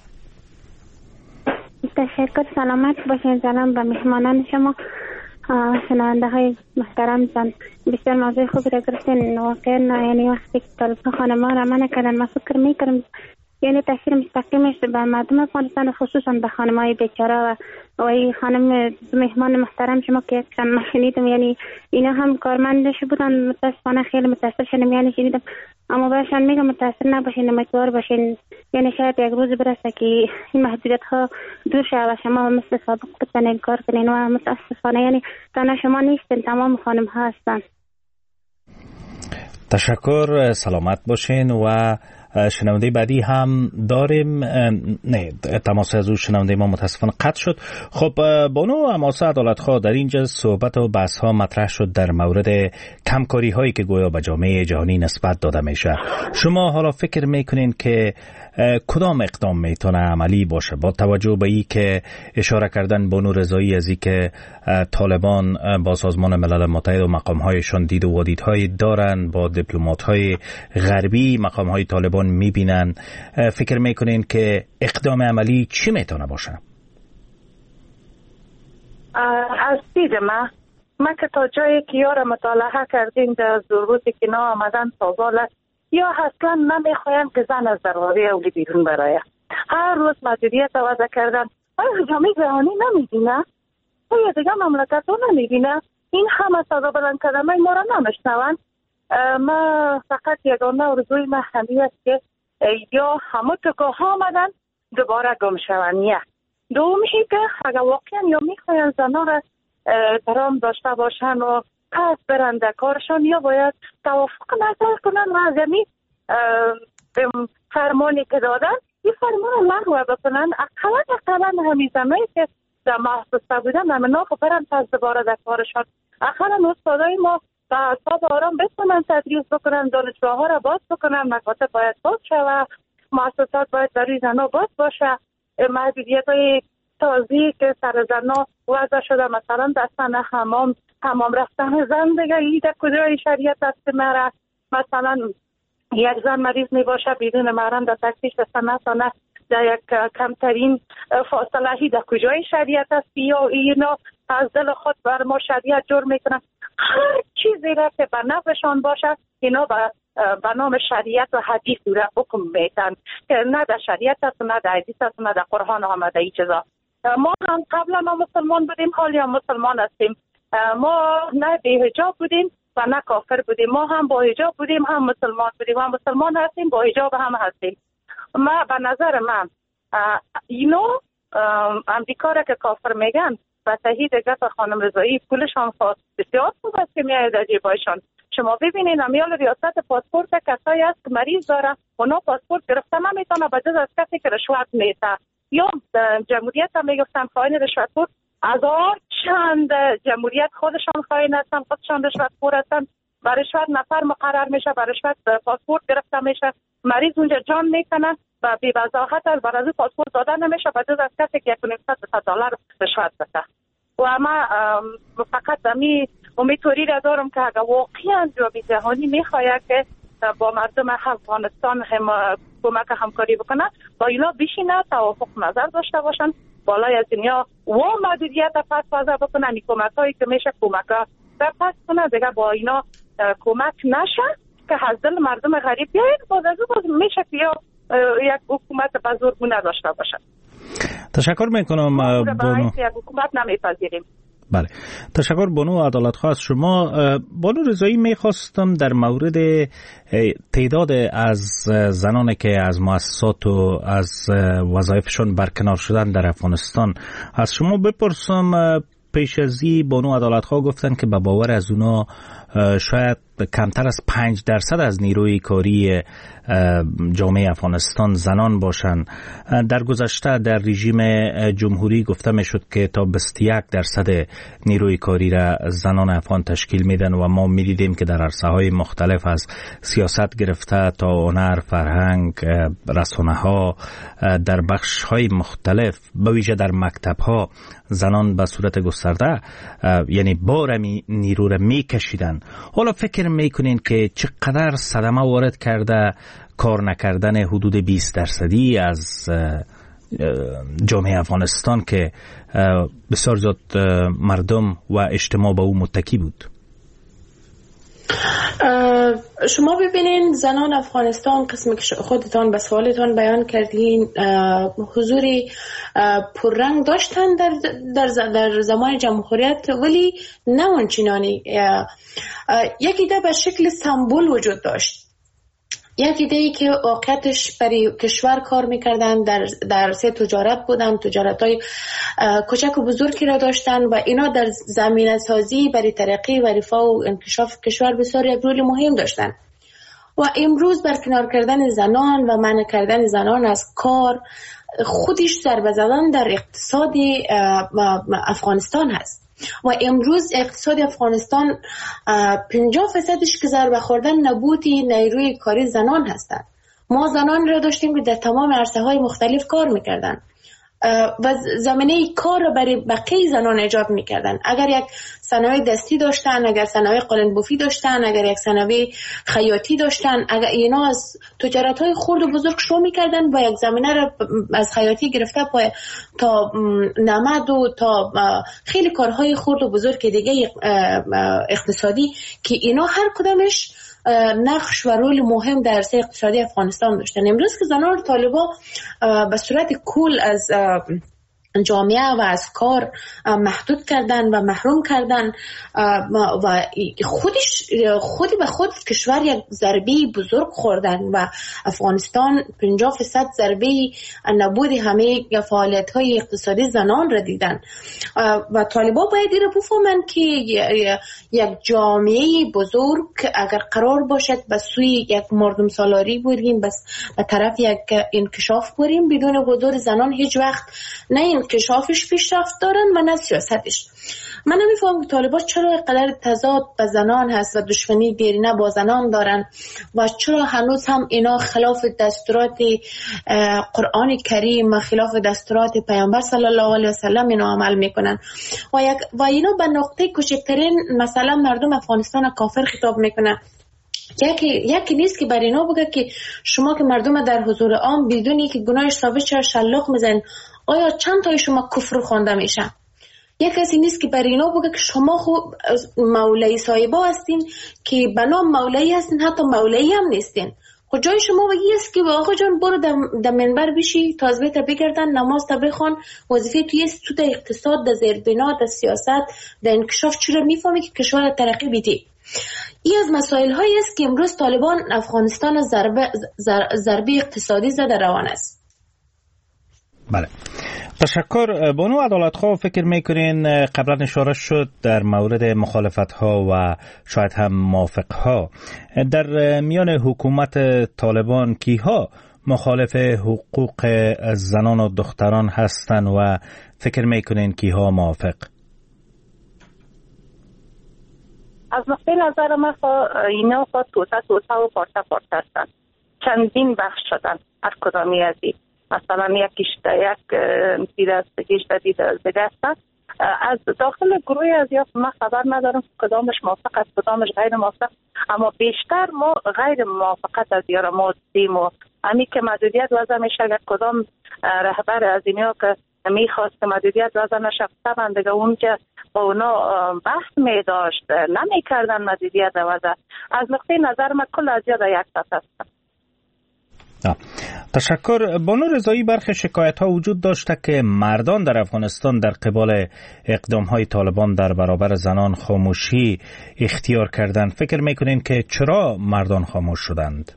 Speaker 8: تشکر. سلامت باشین. سلام به مهمانان شما، شنونده های محترم زن. بسیار موضوع خوبی را گرفتین. واقعا یعنی وقتی که طالبان خانم‌ها را منع کردن، من فکر می‌کنم یعنی تاثیر مستقیمش به مردم افغانستان، خصوصا به خانم‌های بیچاره و این خانم مهمان محترم شما که من شنیدم یعنی اینا هم کارمندش بودن، متاسفانه خیلی متاسف شدم یعنی شنیدم، اما برشان میگم متاثر نباشین، امیدوار باشین، یعنی شاید یک روز برسه که این محدودیت ها دور شه و شما مثل سابق بتونین کار کنین و متاسفانه یعنی تنها شما نیستین، تمام خانم ها هستن.
Speaker 2: تشکر. سلامت باشین. و شنونده بعدی هم داریم. نه، تماس از او شنونده ما متاسفانه قطع شد. خب بانو حماسه عدالتخواه، در اینجا صحبت و بحث ها مطرح شد در مورد کمکاری هایی که گویا به جامعه جهانی نسبت داده میشه. شما حالا فکر میکنین که کدام اقدام میتونه عملی باشه با توجه به این که اشاره کردن بانو رضایی از این که طالبان با سازمان ملل متحد و مقامهایشان دید و دیدهای دارن، با دیپلمات‌های غربی مقامهای طالبان میبینن، فکر میکنین که اقدام عملی چی میتونه باشه؟
Speaker 3: از دید من که تا جایی که یار مطالعه کردیم در روزی که نا آمدن سازال یا اصلا نمیخواین که زن از دروازه اولی بیرون برایه. هر روز مدیریت وضع کردن. آیا جامعه جهانی نمیبینه؟ آیا دیگه مملکت ها نمیبینه؟ این همه صدا بلند کردن ما را نمیشنون. ما فقط یگانه آرزوی من همین است که یا همه تکاه ها آمدن دوباره گم شوند. دومی که اگر واقعا یا میخواین زنها را درام داشته باشن و پس برنده کارشان، یا باید توافق نظر کنن و از فرمانی که دادن این فرمان لغو بکنن. اقلا همین زنایی که در مؤسسه بودن همنا خب برن پس دوباره در کارشان. اقلا استادای ما به اعصاب آرام بتونن تدریس بکنن، دانشگاه ها را باز بکنن، مکاتب باید باز شود، مؤسسات باید برای زنها باز باشه. محدودیت های تازی که سر زنها وضع شده، مثلا دستن حمام رفتن زن دیگه این در کجای شریعت است مره. مثلا یک زن مریض می باشه بدون محرم در تکسیش دستن نه در یک کمترین فاصله هی در کجای شریعت است، یا اینا از دل خود بر ما شریعت جور میکنن. هر چیزی را که به نفعشان باشه اینا به نام شریعت و حدیث را حکم میتن که نه در شریعت است، نه در حدیث است، نه در قرآن آمده این چیزا. ما هم قبلا ما مسلمان بودیم، حالی هم مسلمان هستیم. ما نه بی حجاب بودیم و نه کافر بودیم. ما هم با حجاب بودیم، هم مسلمان بودیم، هم مسلمان هستیم، با حجاب هم هستیم. ما به نظر من اینو امریکا را که کافر میگن و تایید گفت خانم رضایی پولشان خواست بسیار خوب است که میاید در جیبایشان. شما ببینید امیال ریاست پاسپورت کسایی است که مریض داره، اونا پاسپورت گرفته نمیتونه به جز از کسی که رشوت میده. یا جمهوریت هم میگفتن خائن رشوت خور، هزار چند جمهوریت خودشان خائن هستن، خودشان رشوت خور هستن. برای رشوت نفر مقرر میشه، برای رشوت پاسپورت گرفته میشه، مریض اونجا جان میکنه و بی وضاحت از برای پاسپورت داده نمیشه به جز از کسی که $1,200 رشوت بده. و ما فقط امیدواری را دارم که اگر واقعا جامعه جهانی میخواهد که با مردم افغانستان هم کمک همکاری بکنه، با اینا بشینه توافق نظر داشته باشن، بالای از دنیا و محدودیت پس وضع بکنن. این کمک هایی که میشه کمک ها در پس کنه دیگه با اینا کمک نشه که از دل مردم غریب بیاید باز از اون میشه که یک حکومت بزرگونه داشته باشن.
Speaker 2: تشکر میکنم بانو.
Speaker 3: یک حکومت نمیپذیریم.
Speaker 2: بله، تشکر بانو عدالتخواه از شما. بانو رضایی میخواستم در مورد تعداد از زنانی که از مؤسسات و از وظایفشان برکنار شدن در افغانستان از شما بپرسم. پیش از این بانو عدالتخواه گفتن که به باور از اونا شاید کمتر از 5% از نیروی کاری جامعه افغانستان زنان باشند. در گذشته در رژیم جمهوری گفته میشد که تا 21% نیروی کاری را زنان افغان تشکیل میدن و ما میدیدیم که در عرصه های مختلف از سیاست گرفته تا هنر، فرهنگ، رسانه ها، در بخش های مختلف به ویژه در مکتب ها زنان به صورت گسترده یعنی بارمی نیرو را میکشیدن. حالا فکر میکنین که چقدر صدمه وارد کرده کار نکردن حدود 20% از جامعه افغانستان که بسیار زیاد مردم و اجتماع به او متکی بود؟
Speaker 5: شما ببینین زنان افغانستان، قسمی که خودتان به سوالتان بیان کردین، حضوری پررنگ داشتن در زمان جمهوریت، ولی نه اونچنانی. یک ایده به شکل سمبل وجود داشت، یک ایده‌ای که واقعیتش برای کشور کار میکردن، در عرصه تجارت بودن، تجارت‌های کوچک و بزرگی را داشتن و اینا در زمینه سازی برای ترقی و رفاه و انکشاف کشور بسیار یک رول مهم داشتن. و امروز برکنار کردن زنان و منع کردن زنان از کار خودش ضربه زدن در اقتصاد افغانستان هست. و امروز اقتصاد افغانستان 50%ش که ضربه خوردن نبود نیروی کاری زنان هستند. ما زنان را داشتیم که در تمام عرصه های مختلف کار میکردن و زمینه کار را برای بقیه زنان ایجاد میکردن. اگر یک صنایع دستی داشتن، اگر صنایع قالن‌بافی داشتن، اگر یک صنایع خیاطی داشتن، اگر اینا از تجارت‌های خرد و بزرگ شروع میکردن و یک زمینه را از خیاطی گرفته تا نمد و تا خیلی کارهای خرد و بزرگ دیگه اقتصادی که اینا هر کدامش نقش و رول مهم در عرصه اقتصادی افغانستان داشتن. امروز که زنان طالبان به صورت کل از جامعه و از کار محدود کردن و محروم کردن و خودی به خود کشور یک ضربه بزرگ خوردن و افغانستان 50% ضربه نبود همه فعالیت های اقتصادی زنان را دیدن و طالبان باید این را بفهمن که یک جامعه بزرگ اگر قرار باشد به سوی یک مردم سالاری بریم بس به طرف یک انکشاف بریم بدون حضور زنان هیچ وقت نه انکشافش پیشرفت دارن و نه سیاستش. من نمیفهمم که طالبان چرا اینقدر تضاد به زنان هست و دشمنی دیرینه با زنان دارن و چرا هنوز هم اینا خلاف دستورات قرآن کریم و خلاف دستورات پیامبر صلی الله علیه و سلم اینا عمل میکنن و اینا به نقطه کوچکترین مثلا مردم افغانستان کافر خطاب میکنن. یکی نیست که بر اینا بگه که شما که مردم در حضور عام بدونی که گناهش ثابت چرا شلاق میزنین، آیا چند تای شما کفر خوانده میشه؟ یک کسی نیست که بر اینا بگه که شما خوب مولای صاحبا هستین که به نام مولایی هستین، حتی مولایی هم نیستین. خود جای شما بگی است که آقا جان برو در منبر بشی، تازبه تا بگردن، نماز تا بخوان، وظیفه توی است تو در اقتصاد، در زیربنا، در سیاست، در انکشاف چرا میفهمی که کشور ترقی بیدی. این از مسائل هایی است که امروز طالبان افغانستان ضربه اقتصادی زده روان است.
Speaker 2: بله، تشکر. بانو عدالتخواه، فکر میکنین قبلا اشاره شد در مورد مخالفت ها و شاید هم موافق ها در میان حکومت طالبان کیها مخالف حقوق زنان و دختران هستن و فکر میکنین کیها موافق؟
Speaker 3: از نقطه نظر من اینا توسه و پارچه هستن. چندین بخش شدن هر کدامی از این. مثلا یک دید از دید از دیگه هستن. از داخل گروه از یا من خبر ندارم کدامش موافق است کدامش غیر موافق، اما بیشتر ما غیر موافقت از یا ما دیم و همی که محدودیت وضع میشه. اگر کدام رهبر از اینیا که میخواست که محدودیت وضع نشه طبعا دیگه اون که با اونا بحث میداشت نمیکردن محدودیت وضع. از نقطه نظر من کل از یاد یک سطح هستن.
Speaker 2: تشکر. بانو رضایی، برخی شکایت ها وجود داشته که مردان در افغانستان در قبال اقدام های طالبان در برابر زنان خاموشی اختیار کردند. فکر میکنین که چرا مردان خاموش شدند؟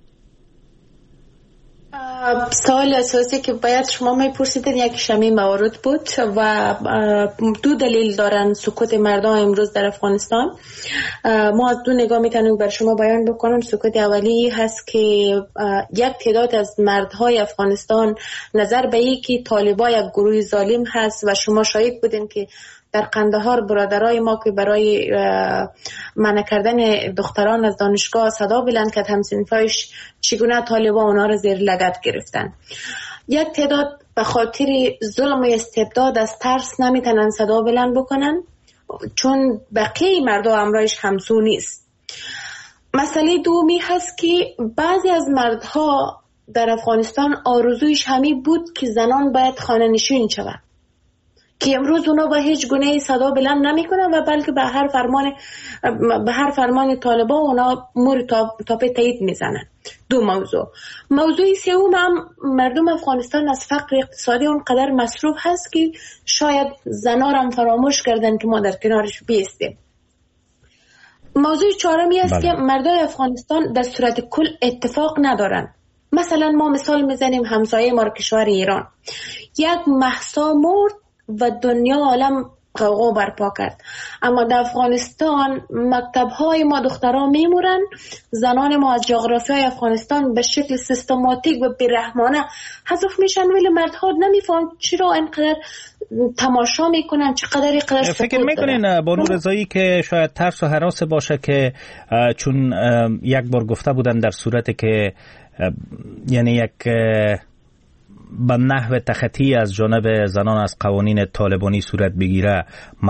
Speaker 5: سوال اساسی که باید شما میپرسیدین یک شمی موارد بود و دو دلیل دارن سکوت مردم امروز در افغانستان. ما از دو نگاه میتونیم بر شما بیان بکنم. سکوت اولی هست که یک تعداد از مردهای افغانستان نظر به این که طالبان یک گروه ظالم هست و شما شاهد بودین که در قندهار برادرای ما که برای منع کردن دختران از دانشگاه صدا بلند کرد، همسنفایش چگونه طالبان اونا رو زیر لگد گرفتن. یک تعداد به خاطر ظلم و استبداد از ترس نمیتونن صدا بلند بکنن چون بقیه مردم امرایش همسو نیست. مسئله دومی هست که بعضی از مردها در افغانستان آرزویش همین بود که زنان باید خانه نشین شود، که امروز اونا با هیچ گونه صدا بلند نمیکنن و بلکه به هر فرمان طالبان اونا مور تاپه تایید میزنن. دو موضوع سوم هم مردم افغانستان از فقر اقتصادی اونقدر مصروف هست که شاید زنا هم فراموش کردن که ما در کنارش بیستیم. موضوع چهارمی است که مردم افغانستان در صورت کل اتفاق ندارن. مثلا ما مثال میزنیم همسایه ما کشور ایران، یک مهسا مرد و دنیا عالم غوغا برپا کرد، اما در افغانستان مکتب‌های ما دختران میمورن، زنان ما از جغرافیای افغانستان به شکل سیستماتیک و بی‌رحمانه حذف میشن، ولی مردها نمیفهمن چرا اینقدر تماشا میکنن، چقدر اینقدر سکوت
Speaker 2: فکر میکنین بانو رضایی که شاید ترس و هراس باشه که چون یک بار گفته بودن در صورتی که یعنی یک به نحو تخطی از جانب زنان از قوانین طالبانی صورت بگیره،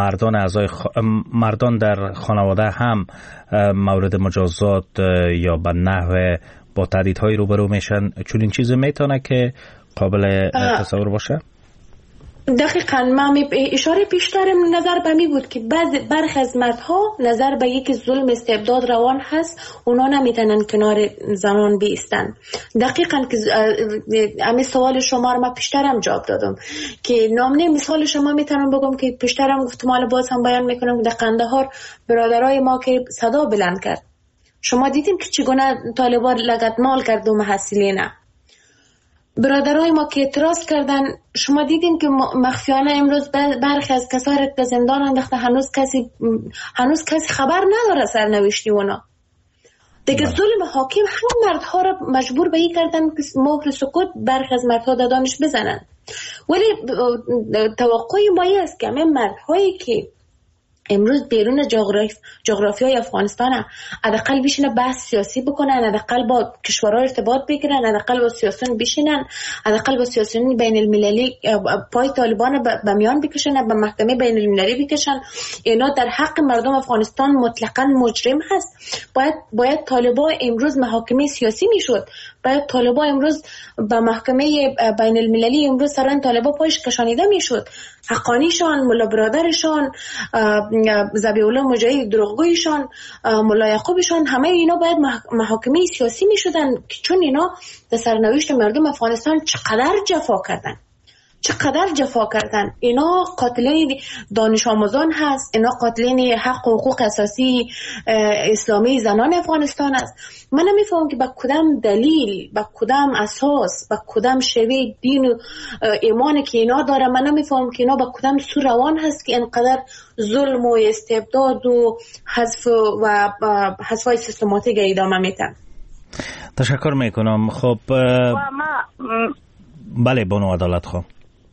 Speaker 2: مردان در خانواده هم مورد مجازات یا به نحو با تهدیدهای روبرو میشن، چون این چیز میتونه که قابل تصور باشه؟
Speaker 5: دقیقاً من اشاره پیشترم نظر به می بود که برخی از مردها نظر به یک ظلم استبداد روان هست، اونا نمیتونن کنار زنان بیستن. دقیقاً که امی سوال شما رو من پیشترم جواب دادم که نامنه مثال شما میتونم بگم که پیشترم گفتم، حالا باز هم بیان میکنم در قندهار برادرای ما که صدا بلند کرد، شما دیدیم که چگونه طالبان لگدمال کرد و محصلین برادرای ما که اعتراض کردن. شما دیدیم که مخفیانه امروز برخی از کسا را به زندان انداخته، هنوز کسی خبر نداره سرنوشتی اونا. دیگه ظلم حاکم هم مردها را مجبور به این کردن که مهر سکوت برخی از مردها دادانش بزنن. ولی توقع ما است که همه مردهایی که امروز بیرون جغرافیای افغانستان حداقل بشینه بحث سیاسی بکنن، حداقل با کشورها ارتباط بگیرن، حداقل با سیاسیون بشینن، حداقل با سیاسیون بین المللی پای طالبان به میان بکشن، به محکمه بین المللی بکشن. اینا در حق مردم افغانستان مطلقاً مجرم هست. باید طالبان امروز محاکمه سیاسی میشد، باید طالبان امروز به محکمه بین المللی امروز سران طالبان پایش کشانیده میشد. حقانیشان، ملا برادرشان، ذبیح الله مجاهد دروغگویشان، ملا یعقوبشان، همه اینا باید محاکمه سیاسی می شدن، چون اینا در سرنوشت مردم افغانستان چقدر جفا کردن. اینا قاتلین دانش آموزان هست، اینا قاتلین حق و حقوق اساسی اسلامی زنان افغانستان است. من نمیفهم که با کدام دلیل، با کدام اساس، با کدام شیوه دین و ایمان که اینا داره، من نمیفهم که اینا با کدام سو روان هست که اینقدر ظلم و استبداد و حذف‌های سیستماتیک ادامه میدن.
Speaker 2: تشکر میکنم. خب بله بانو عدالت خان.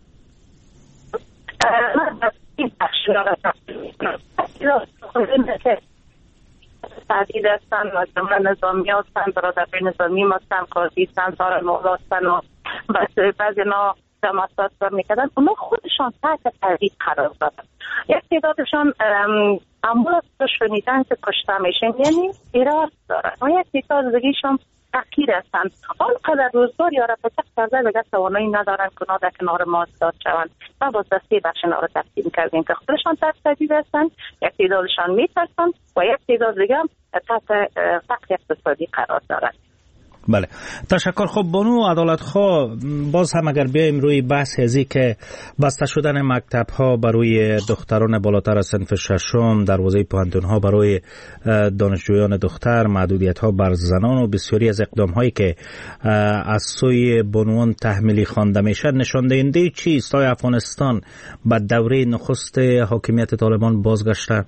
Speaker 3: تعدید هستن و جمعه نظامی هستن، برادر نظامی هستن، قاضی هستن، سار مولا هستن و بعضی اینا جماعات میکردن. اونا خودشان تحت تهدید قرار دادن. یک تعدادشان امروز شنیدن که کشته میشن، یعنی ایراد دارن و یک تعداد دیگه‌شان تحقیر هستند. آنقدر روزگار یا رفت کرده دیگه توانایی ندارن که اونا در کنار ما ایستاد شوند. ما باز دسته بخش اینا رو تقسیم کردیم که خودشان تحت تهدید هستند، یک تعدادشان میترسند و یک تعداد دیگه تحت فقر اقتصادی قرار دارند.
Speaker 2: بله تشکر. خب بانو عدالت خواه، باز هم اگر بیایم روی بحث ازی که بسته شدن مکتب ها برای دختران بالاتر از صنف ششم، دروازه پوهنتون ها برای دانشجویان دختر، محدودیت ها بر زنان و بسیاری از اقدام هایی که از سوی بانوان تحمیلی خوانده میشه، نشان دهنده چیست؟ آیا افغانستان به دوره نخست حاکمیت طالبان بازگشته؟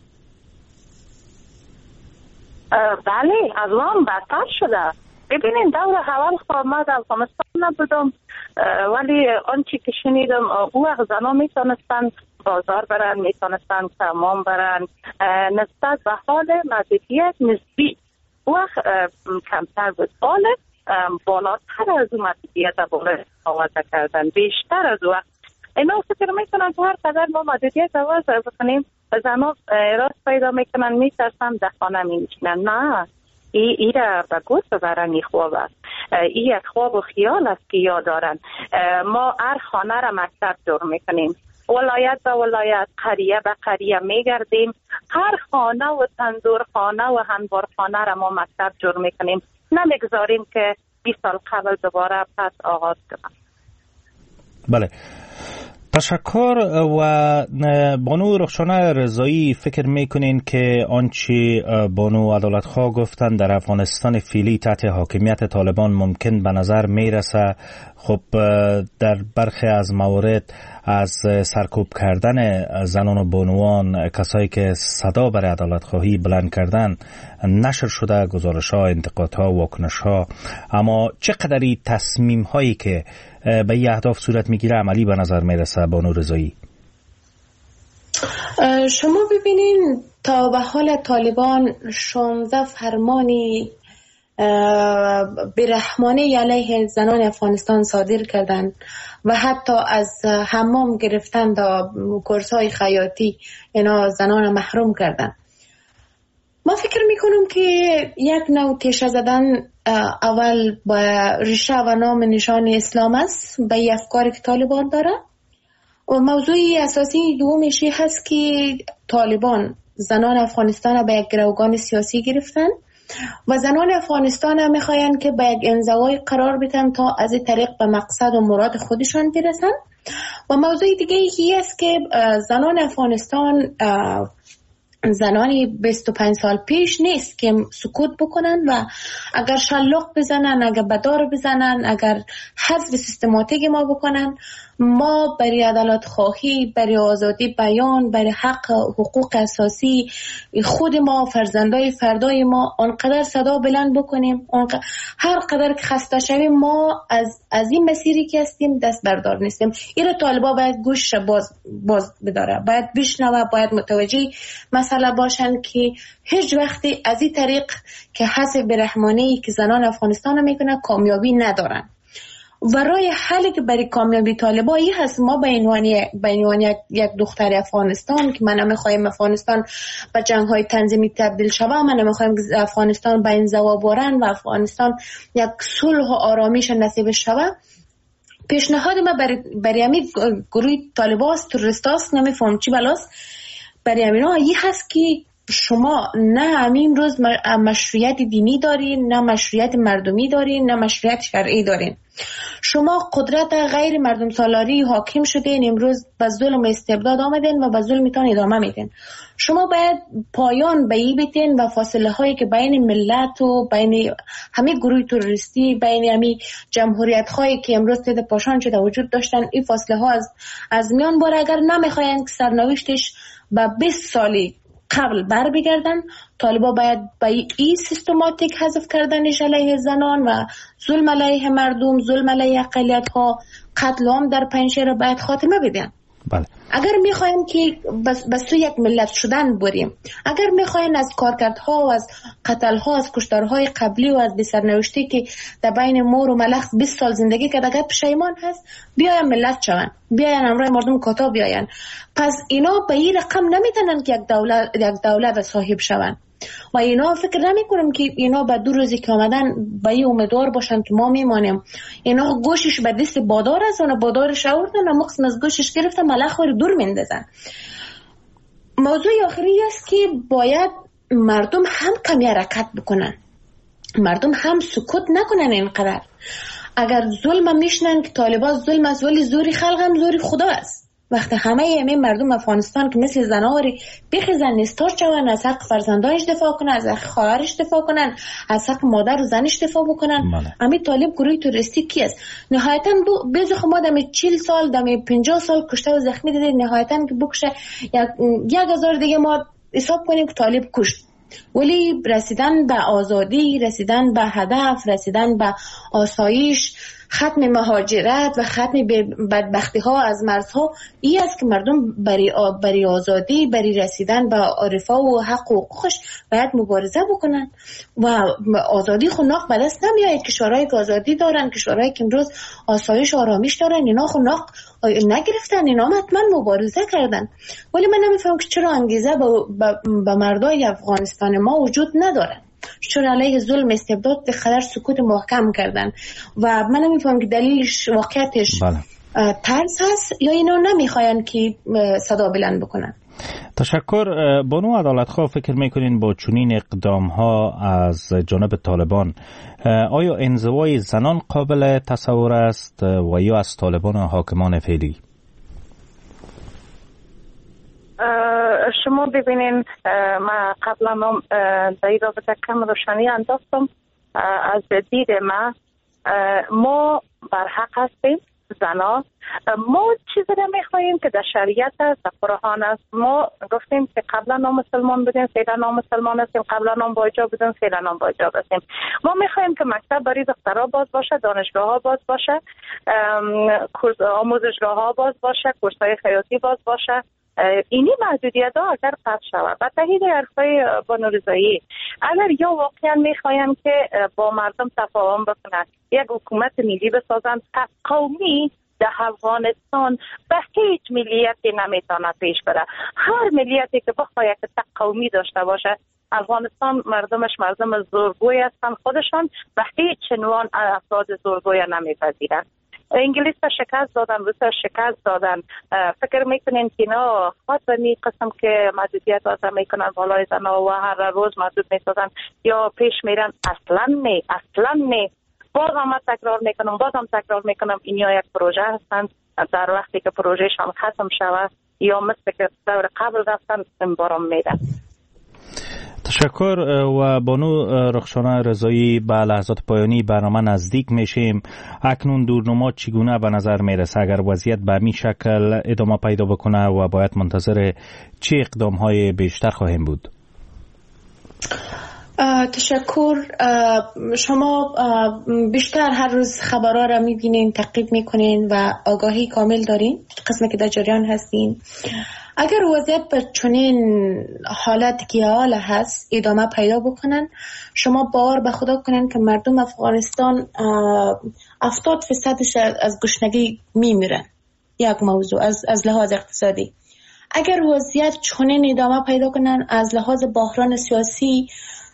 Speaker 3: بله، از آن بدتر شده. ببینین دور اول ما در افغانستان نبودم، ولی آنچه که شنیدم او زنها میتونستن بازار برن، میتونستن تمام برن، نسبت به حال محدودیت نسبی او کمتر بود. حال بالاتر از اون محدودیت بالا آوازه کردن، بیشتر از وقت اینا فکر میکنن که هر قدر ما محدودیت آوازه بکنیم زنها راست پیدا میکنن، میترسن در خانه میشنن. نه، ای را به گوش ببرن. این خواب است، این یک خواب و خیال است که یاد دارن. ما هر خانه را مکتب جور میکنیم، ولایت به ولایت، قریه به قریه میگردیم، هر خانه و تندور خانه و هنبار خانه را ما مکتب جور میکنیم، نمیگذاریم که 20 سال قبل دوباره پس آغاز کنم.
Speaker 2: بله تشکر. و بانو رخشانه رضایی، فکر میکنین که آنچه بانو عدالت خواه گفتن در افغانستان فعلی تحت حاکمیت طالبان ممکن به نظر میرسه؟ خب در برخی از موارد از سرکوب کردن زنان و بانوان، کسایی که صدا برای عدالت خواهی بلند کردن، نشر شده گزارش ها، انتقاد ها، واکنش ها. اما چقدری تصمیم هایی که به این اهداف صورت میگیره عملی به نظر میرسه بانو رضایی؟
Speaker 5: شما ببینین تا به حال طالبان 16 فرمانی برحمانه علیه زنان افغانستان صادر کردن و حتی از حمام گرفتن تا کورس‌های خیاطی اینا زنان محروم کردن. ما فکر میکنم که یک نوع تیشه زدن اول با ریشه و نام نشان اسلام است، به افکاری که طالبان داره. و موضوع اساسی دومش هست که طالبان زنان افغانستان را به یک گروگان سیاسی گرفتن و زنان افغانستان هم میخواین که به یک انزوای قرار بدن تا از این طریق به مقصد و مراد خودشان برسن. و موضوع دیگه ای است که زنان افغانستان زنانی 25 سال پیش نیست که سکوت بکنن و اگر شلاق بزنن، اگر بدار بزنن، اگر حذف سیستماتیک ما بکنن، ما برای عدالت خواهی، برای آزادی بیان، برای حق حقوق اساسی خود ما، فرزندای فردای ما آنقدر صدا بلند بکنیم، هر قدر که خسته شویم ما از این مسیری که هستیم دست بردار نیستیم. این طالبا باید گوش باز بداره، باید بشنوه، باید متوجه مسئله باشن که هیچ وقتی از این طریق که حسب برحمانی که زنان افغانستان میکنه کامیابی ندارن. و راه حلی که برای کامیابی طالبایی هست، ما به عنوان یک دختر افغانستان که من نمیخوایم افغانستان به جنگ‌های تنظیمی تبدیل شود، من نمیخوایم افغانستان به انزوا بارن و افغانستان یک صلح و آرامش نصیب شود. پیشنهاد ما برای همین گروه طالباست، تروریستاست، نمیفهم چی بلاست، برای همینا این هست که شما نه همین روز مشروعیت دینی دارین، نه مشروعیت مردمی دارین، نه مشروعیت شرعی دارین. شما قدرت غیر مردم سالاری حاکم شدین، امروز به ظلم و استبداد آمدین و به ظلمتان ادامه میدین. شما باید پایان به این بدین و فاصله هایی که بین ملت و بین همه گروه تروریستی، بین همه جمهوریت هایی که امروز تحت پاشان شده وجود داشتن، این فاصله ها از میان باره. اگر نمیخواین که سرنوشتش به 20 سالی قبل بر بگردن، طالبا باید به این سیستماتیک حذف کردنش علیه زنان و ظلم علیه مردم، ظلم علیه اقلیت ها، قتل عام در پنجشیر باید خاتمه بدن.
Speaker 2: بله.
Speaker 5: اگر میخوایم که بس تو یک ملت شدن بریم، اگر میخواین از کارکردها و از قتلها، از کشتارهای قبلی و از بسرنوشتی که در بین مور و ملخ 20 سال زندگی کرده اگر پشیمان هست، بیاین ملت شون، بیاین همراه مردم کوتا بیاین. پس اینا به این رقم نمیتونن که یک دولت صاحب شون و اینا فکر نمی کنم که اینا به 2 روزی که آمدن به این امیدوار باشن که ما میمانیم. اینا گوشش به دست بادار است و بادارش آوردن و مقسم از گوشش گرفتن ملخ رو دور میندازن. موضوع آخری است که باید مردم هم کمی حرکت بکنن، مردم هم سکوت نکنن. اینقدر اگر ظلم میشنن که طالبان ظلم است، ولی زوری خلق هم زوری خدا است. وقتی همه مردم افغانستان که مثل زناری بخیزن نستار شون، از حق فرزندانش دفاع کنن، از حق خواهرش دفاع کنن، از حق مادر و زنش دفاع بکنن، همین طالب گروه توریستی کی است؟ نهایتا بعضی خود دمی 40 سال دمی 50 سال کشته و زخمی دیده، نهایتا که بکشه 1000 دیگه ما حساب کنیم که طالب کشت. ولی رسیدن به آزادی، رسیدن به هدف، رسیدن به آسایش، ختم مهاجرت و ختم بدبختی ها از مرزها، این است که مردم برای آزادی، برای رسیدن به عرفا و حق و حقوقش باید مبارزه بکنن و آزادی خناق به دست نمیاد. کشورهایی که آزادی دارن، کشورهایی که امروز آسایش و آرامش دارن، اینا خناق نگرفتن، اینا حتما مبارزه کردن. ولی من نمیفهم که چرا انگیزه به مردای افغانستان ما وجود نداره، چون علیه ظلم استبداد خلر سکوت محکم کردن و من نمیفهم که دلیلش واقعیتش ترس هست یا اینا نمیخواین که صدا بلند بکنن.
Speaker 2: تشکر. بانو عدالتخواه، فکر میکنین با چنین اقدام ها از جانب طالبان آیا انزوای زنان قابل تصور است و یا از طالبان و حاکمان فعلی؟
Speaker 3: شما ببینین، من قبلا در این رابطه کم روشنی انداختم. از دید ما بر حق هستیم، زنا. ما چیزی نمیخواهیم که در شریعت است، در قرآن است. ما گفتیم که قبلا نامسلمان بودیم، فعلا نامسلمان هستیم، قبلا نام با حجاب بودیم، فعلا نام با حجاب هستیم. ما میخواهیم که مکتب برای دخترها باز باشه، دانشگاه ها باز باشه، آموزشگاه ها باز باشه، کورس های خیاطی باز باشه. اینی محدودیت ها اگر قطع شود با تایید حرفای بانو رضایی، اگر یا واقعا میخوایم که با مردم تفاهم بکنن، یک حکومت ملی بسازن، قومی در افغانستان به هیچ ملیتی نمیتونه پیش بره. هر ملیتی که بخواد یک قومی داشته باشه، افغانستان مردمش مردم زورگوی هستن، خودشان به هیچ عنوان افراد زورگوی نمیپذیرن. انگلیس شکست دادن، روسیه شکست دادن. فکر میکنین که اینا خود به می قسم که محدودیت وضع میکنن بالای زنها و هر روز محدود میسازن یا پیش میرن؟ اصلا نه. باز هم تکرار میکنم اینیا یک پروژه هستند. در وقتی که پروژهشان ختم شود یا مثل که دور قبل رفتن انبارم میدن.
Speaker 2: تشکر. و بانو رخشانه رضایی، به لحظات پایانی برنامه نزدیک میشیم. اکنون دورنما چگونه به نظر میرسه اگر وضعیت به همین شکل ادامه پیدا بکنه و باید منتظر چه اقدام های بیشتر خواهیم بود؟
Speaker 5: تشکر. شما بیشتر هر روز خبرها را میبینین، تعقیب میکنین و آگاهی کامل دارین قسمی که در جریان هستین. اگر وضعیت به چنین حالت که حال هست ادامه پیدا بکنن، شما باور به خدا کنین که مردم افغانستان 70% از گشنگی میمیرن. یک موضوع از لحاظ اقتصادی. اگر وضعیت چنین ادامه پیدا کنن، از لحاظ بحران سیاسی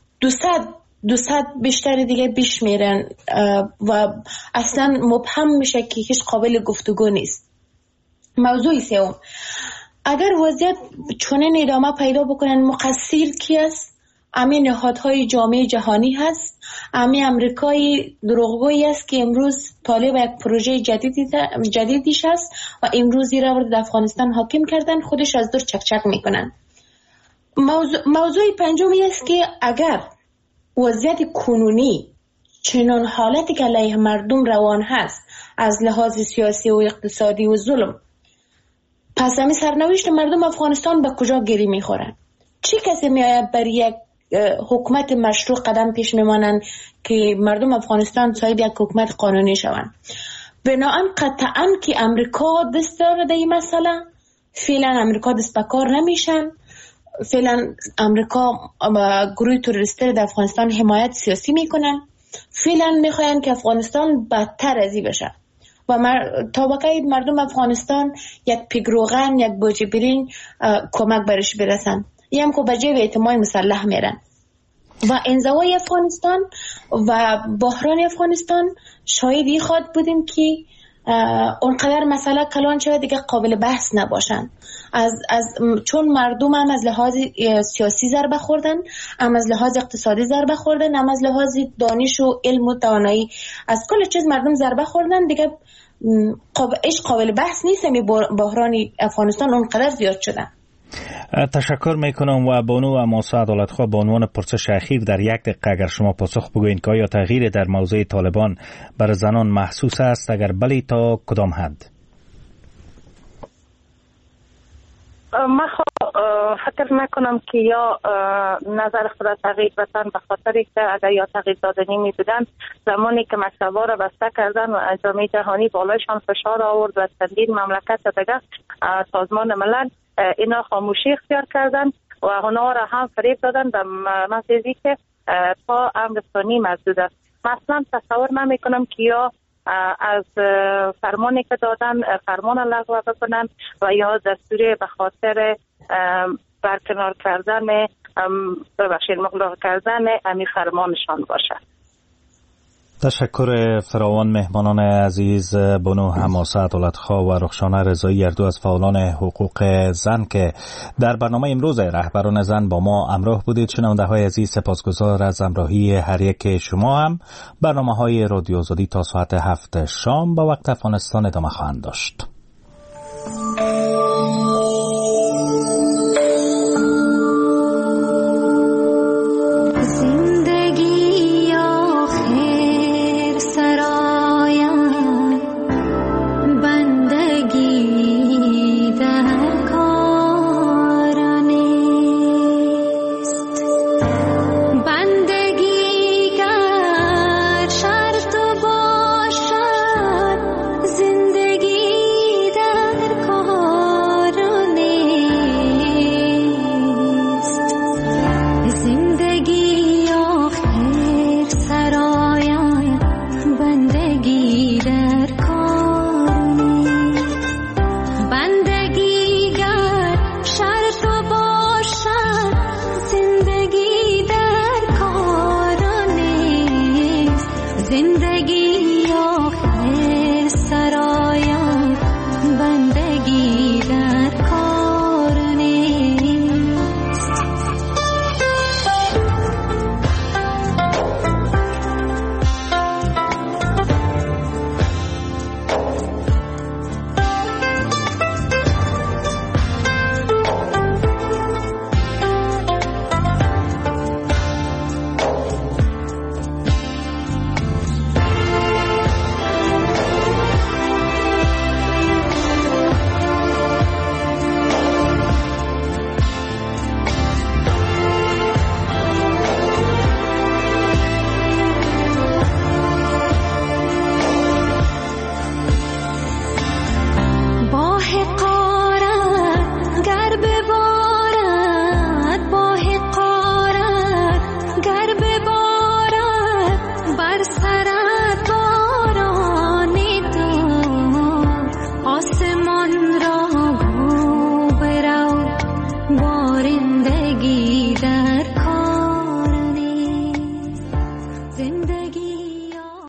Speaker 5: 200 بیشتر دیگه بیش میرن و اصلا مبهم میشه که هیچ قابل گفتگو نیست. موضوع سوم، اگر وضعیت چنین ادامه پیدا بکنن، مقصر کی است؟ همین نهادهای جامعه جهانی هست. همین امریکای دروغگویی است که امروز طالب یک پروژه جدیدیش است و امروز را وارد افغانستان حاکم کردن، خودش از دور چکچک میکنن. موضوع پنجم است که اگر وضعیت کنونی چنان حالتی که علیه مردم روان هست از لحاظ سیاسی و اقتصادی و ظلم، پس همین سرنوشت مردم افغانستان به کجا گیری میخورن؟ چی کسی میآید برای یک حکومت مشروع قدم پیش میمانند که مردم افغانستان صاحب یک حکومت قانونی شوند؟ بنابراین قطعاً که امریکا دست داره در این مسئله. فعلا امریکا دست به کار نمیشن. فعلا امریکا گروه تروریستی در افغانستان حمایت سیاسی میکنن. فعلا میخواین که افغانستان بدتر از این بشه و تا بقیه مردم افغانستان یک پیگروغن، یک بوجه برین کمک برش برسن. یه هم که به جیب اعتماد مسلح میرن و انزوای افغانستان و بحران افغانستان شاهدی خواهد بودیم که اونقدر مسئله کلان شود دیگه قابل بحث نباشن. چون مردم هم از لحاظ سیاسی ضربه خوردن، هم از لحاظ اقتصادی ضربه خوردن، هم از لحاظ دانش و علم و توانایی، از کل چیز مردم ضربه خوردن دیگه. قابل بحث نیست. بحران افغانستان اونقدر زیاد شده.
Speaker 2: تشکر میکنم. و بانو اماسه عدالتخواه، به عنوان پرسش اخیر در 1 دقیقه اگر شما پاسخ بگوین که آیا تغییر در موضع طالبان بر زنان محسوس است؟ اگر بله، تا کدام حد؟
Speaker 3: من فکر نکنم که یا نظر خود تغییر بدن، به خاطر که اگر یا تغییر دادنی می بودن زمانی که مکتب‌ها را بسته کردن و جامعه جهانی بالایشان فشار آورد و چندین مملکت دیگه سازمان ملل اینا خاموشی اختیار کردن و اونا را هم فریب دادن به مسیزی که تا امر ثانی محدود است. مثلا تصور نمی کنم که یا از فرمانی که دادن فرمان لغو بکنن و یا دستوری به خاطر برکنار کردن مغلق کردن امی فرمانشان باشه.
Speaker 2: تشکر فراوان مهمانان عزیز بانو حماسه عدالتخواه و رخشانه رضایی، هر دو از فعالان حقوق زن که در برنامه امروز رهبران زن با ما همراه بودید. شنونده های عزیز، سپاسگزار از همراهی هر یک شما. هم برنامه های رادیو آزادی تا ساعت 7 شام با وقت افغانستان ادامه خواهند داشت.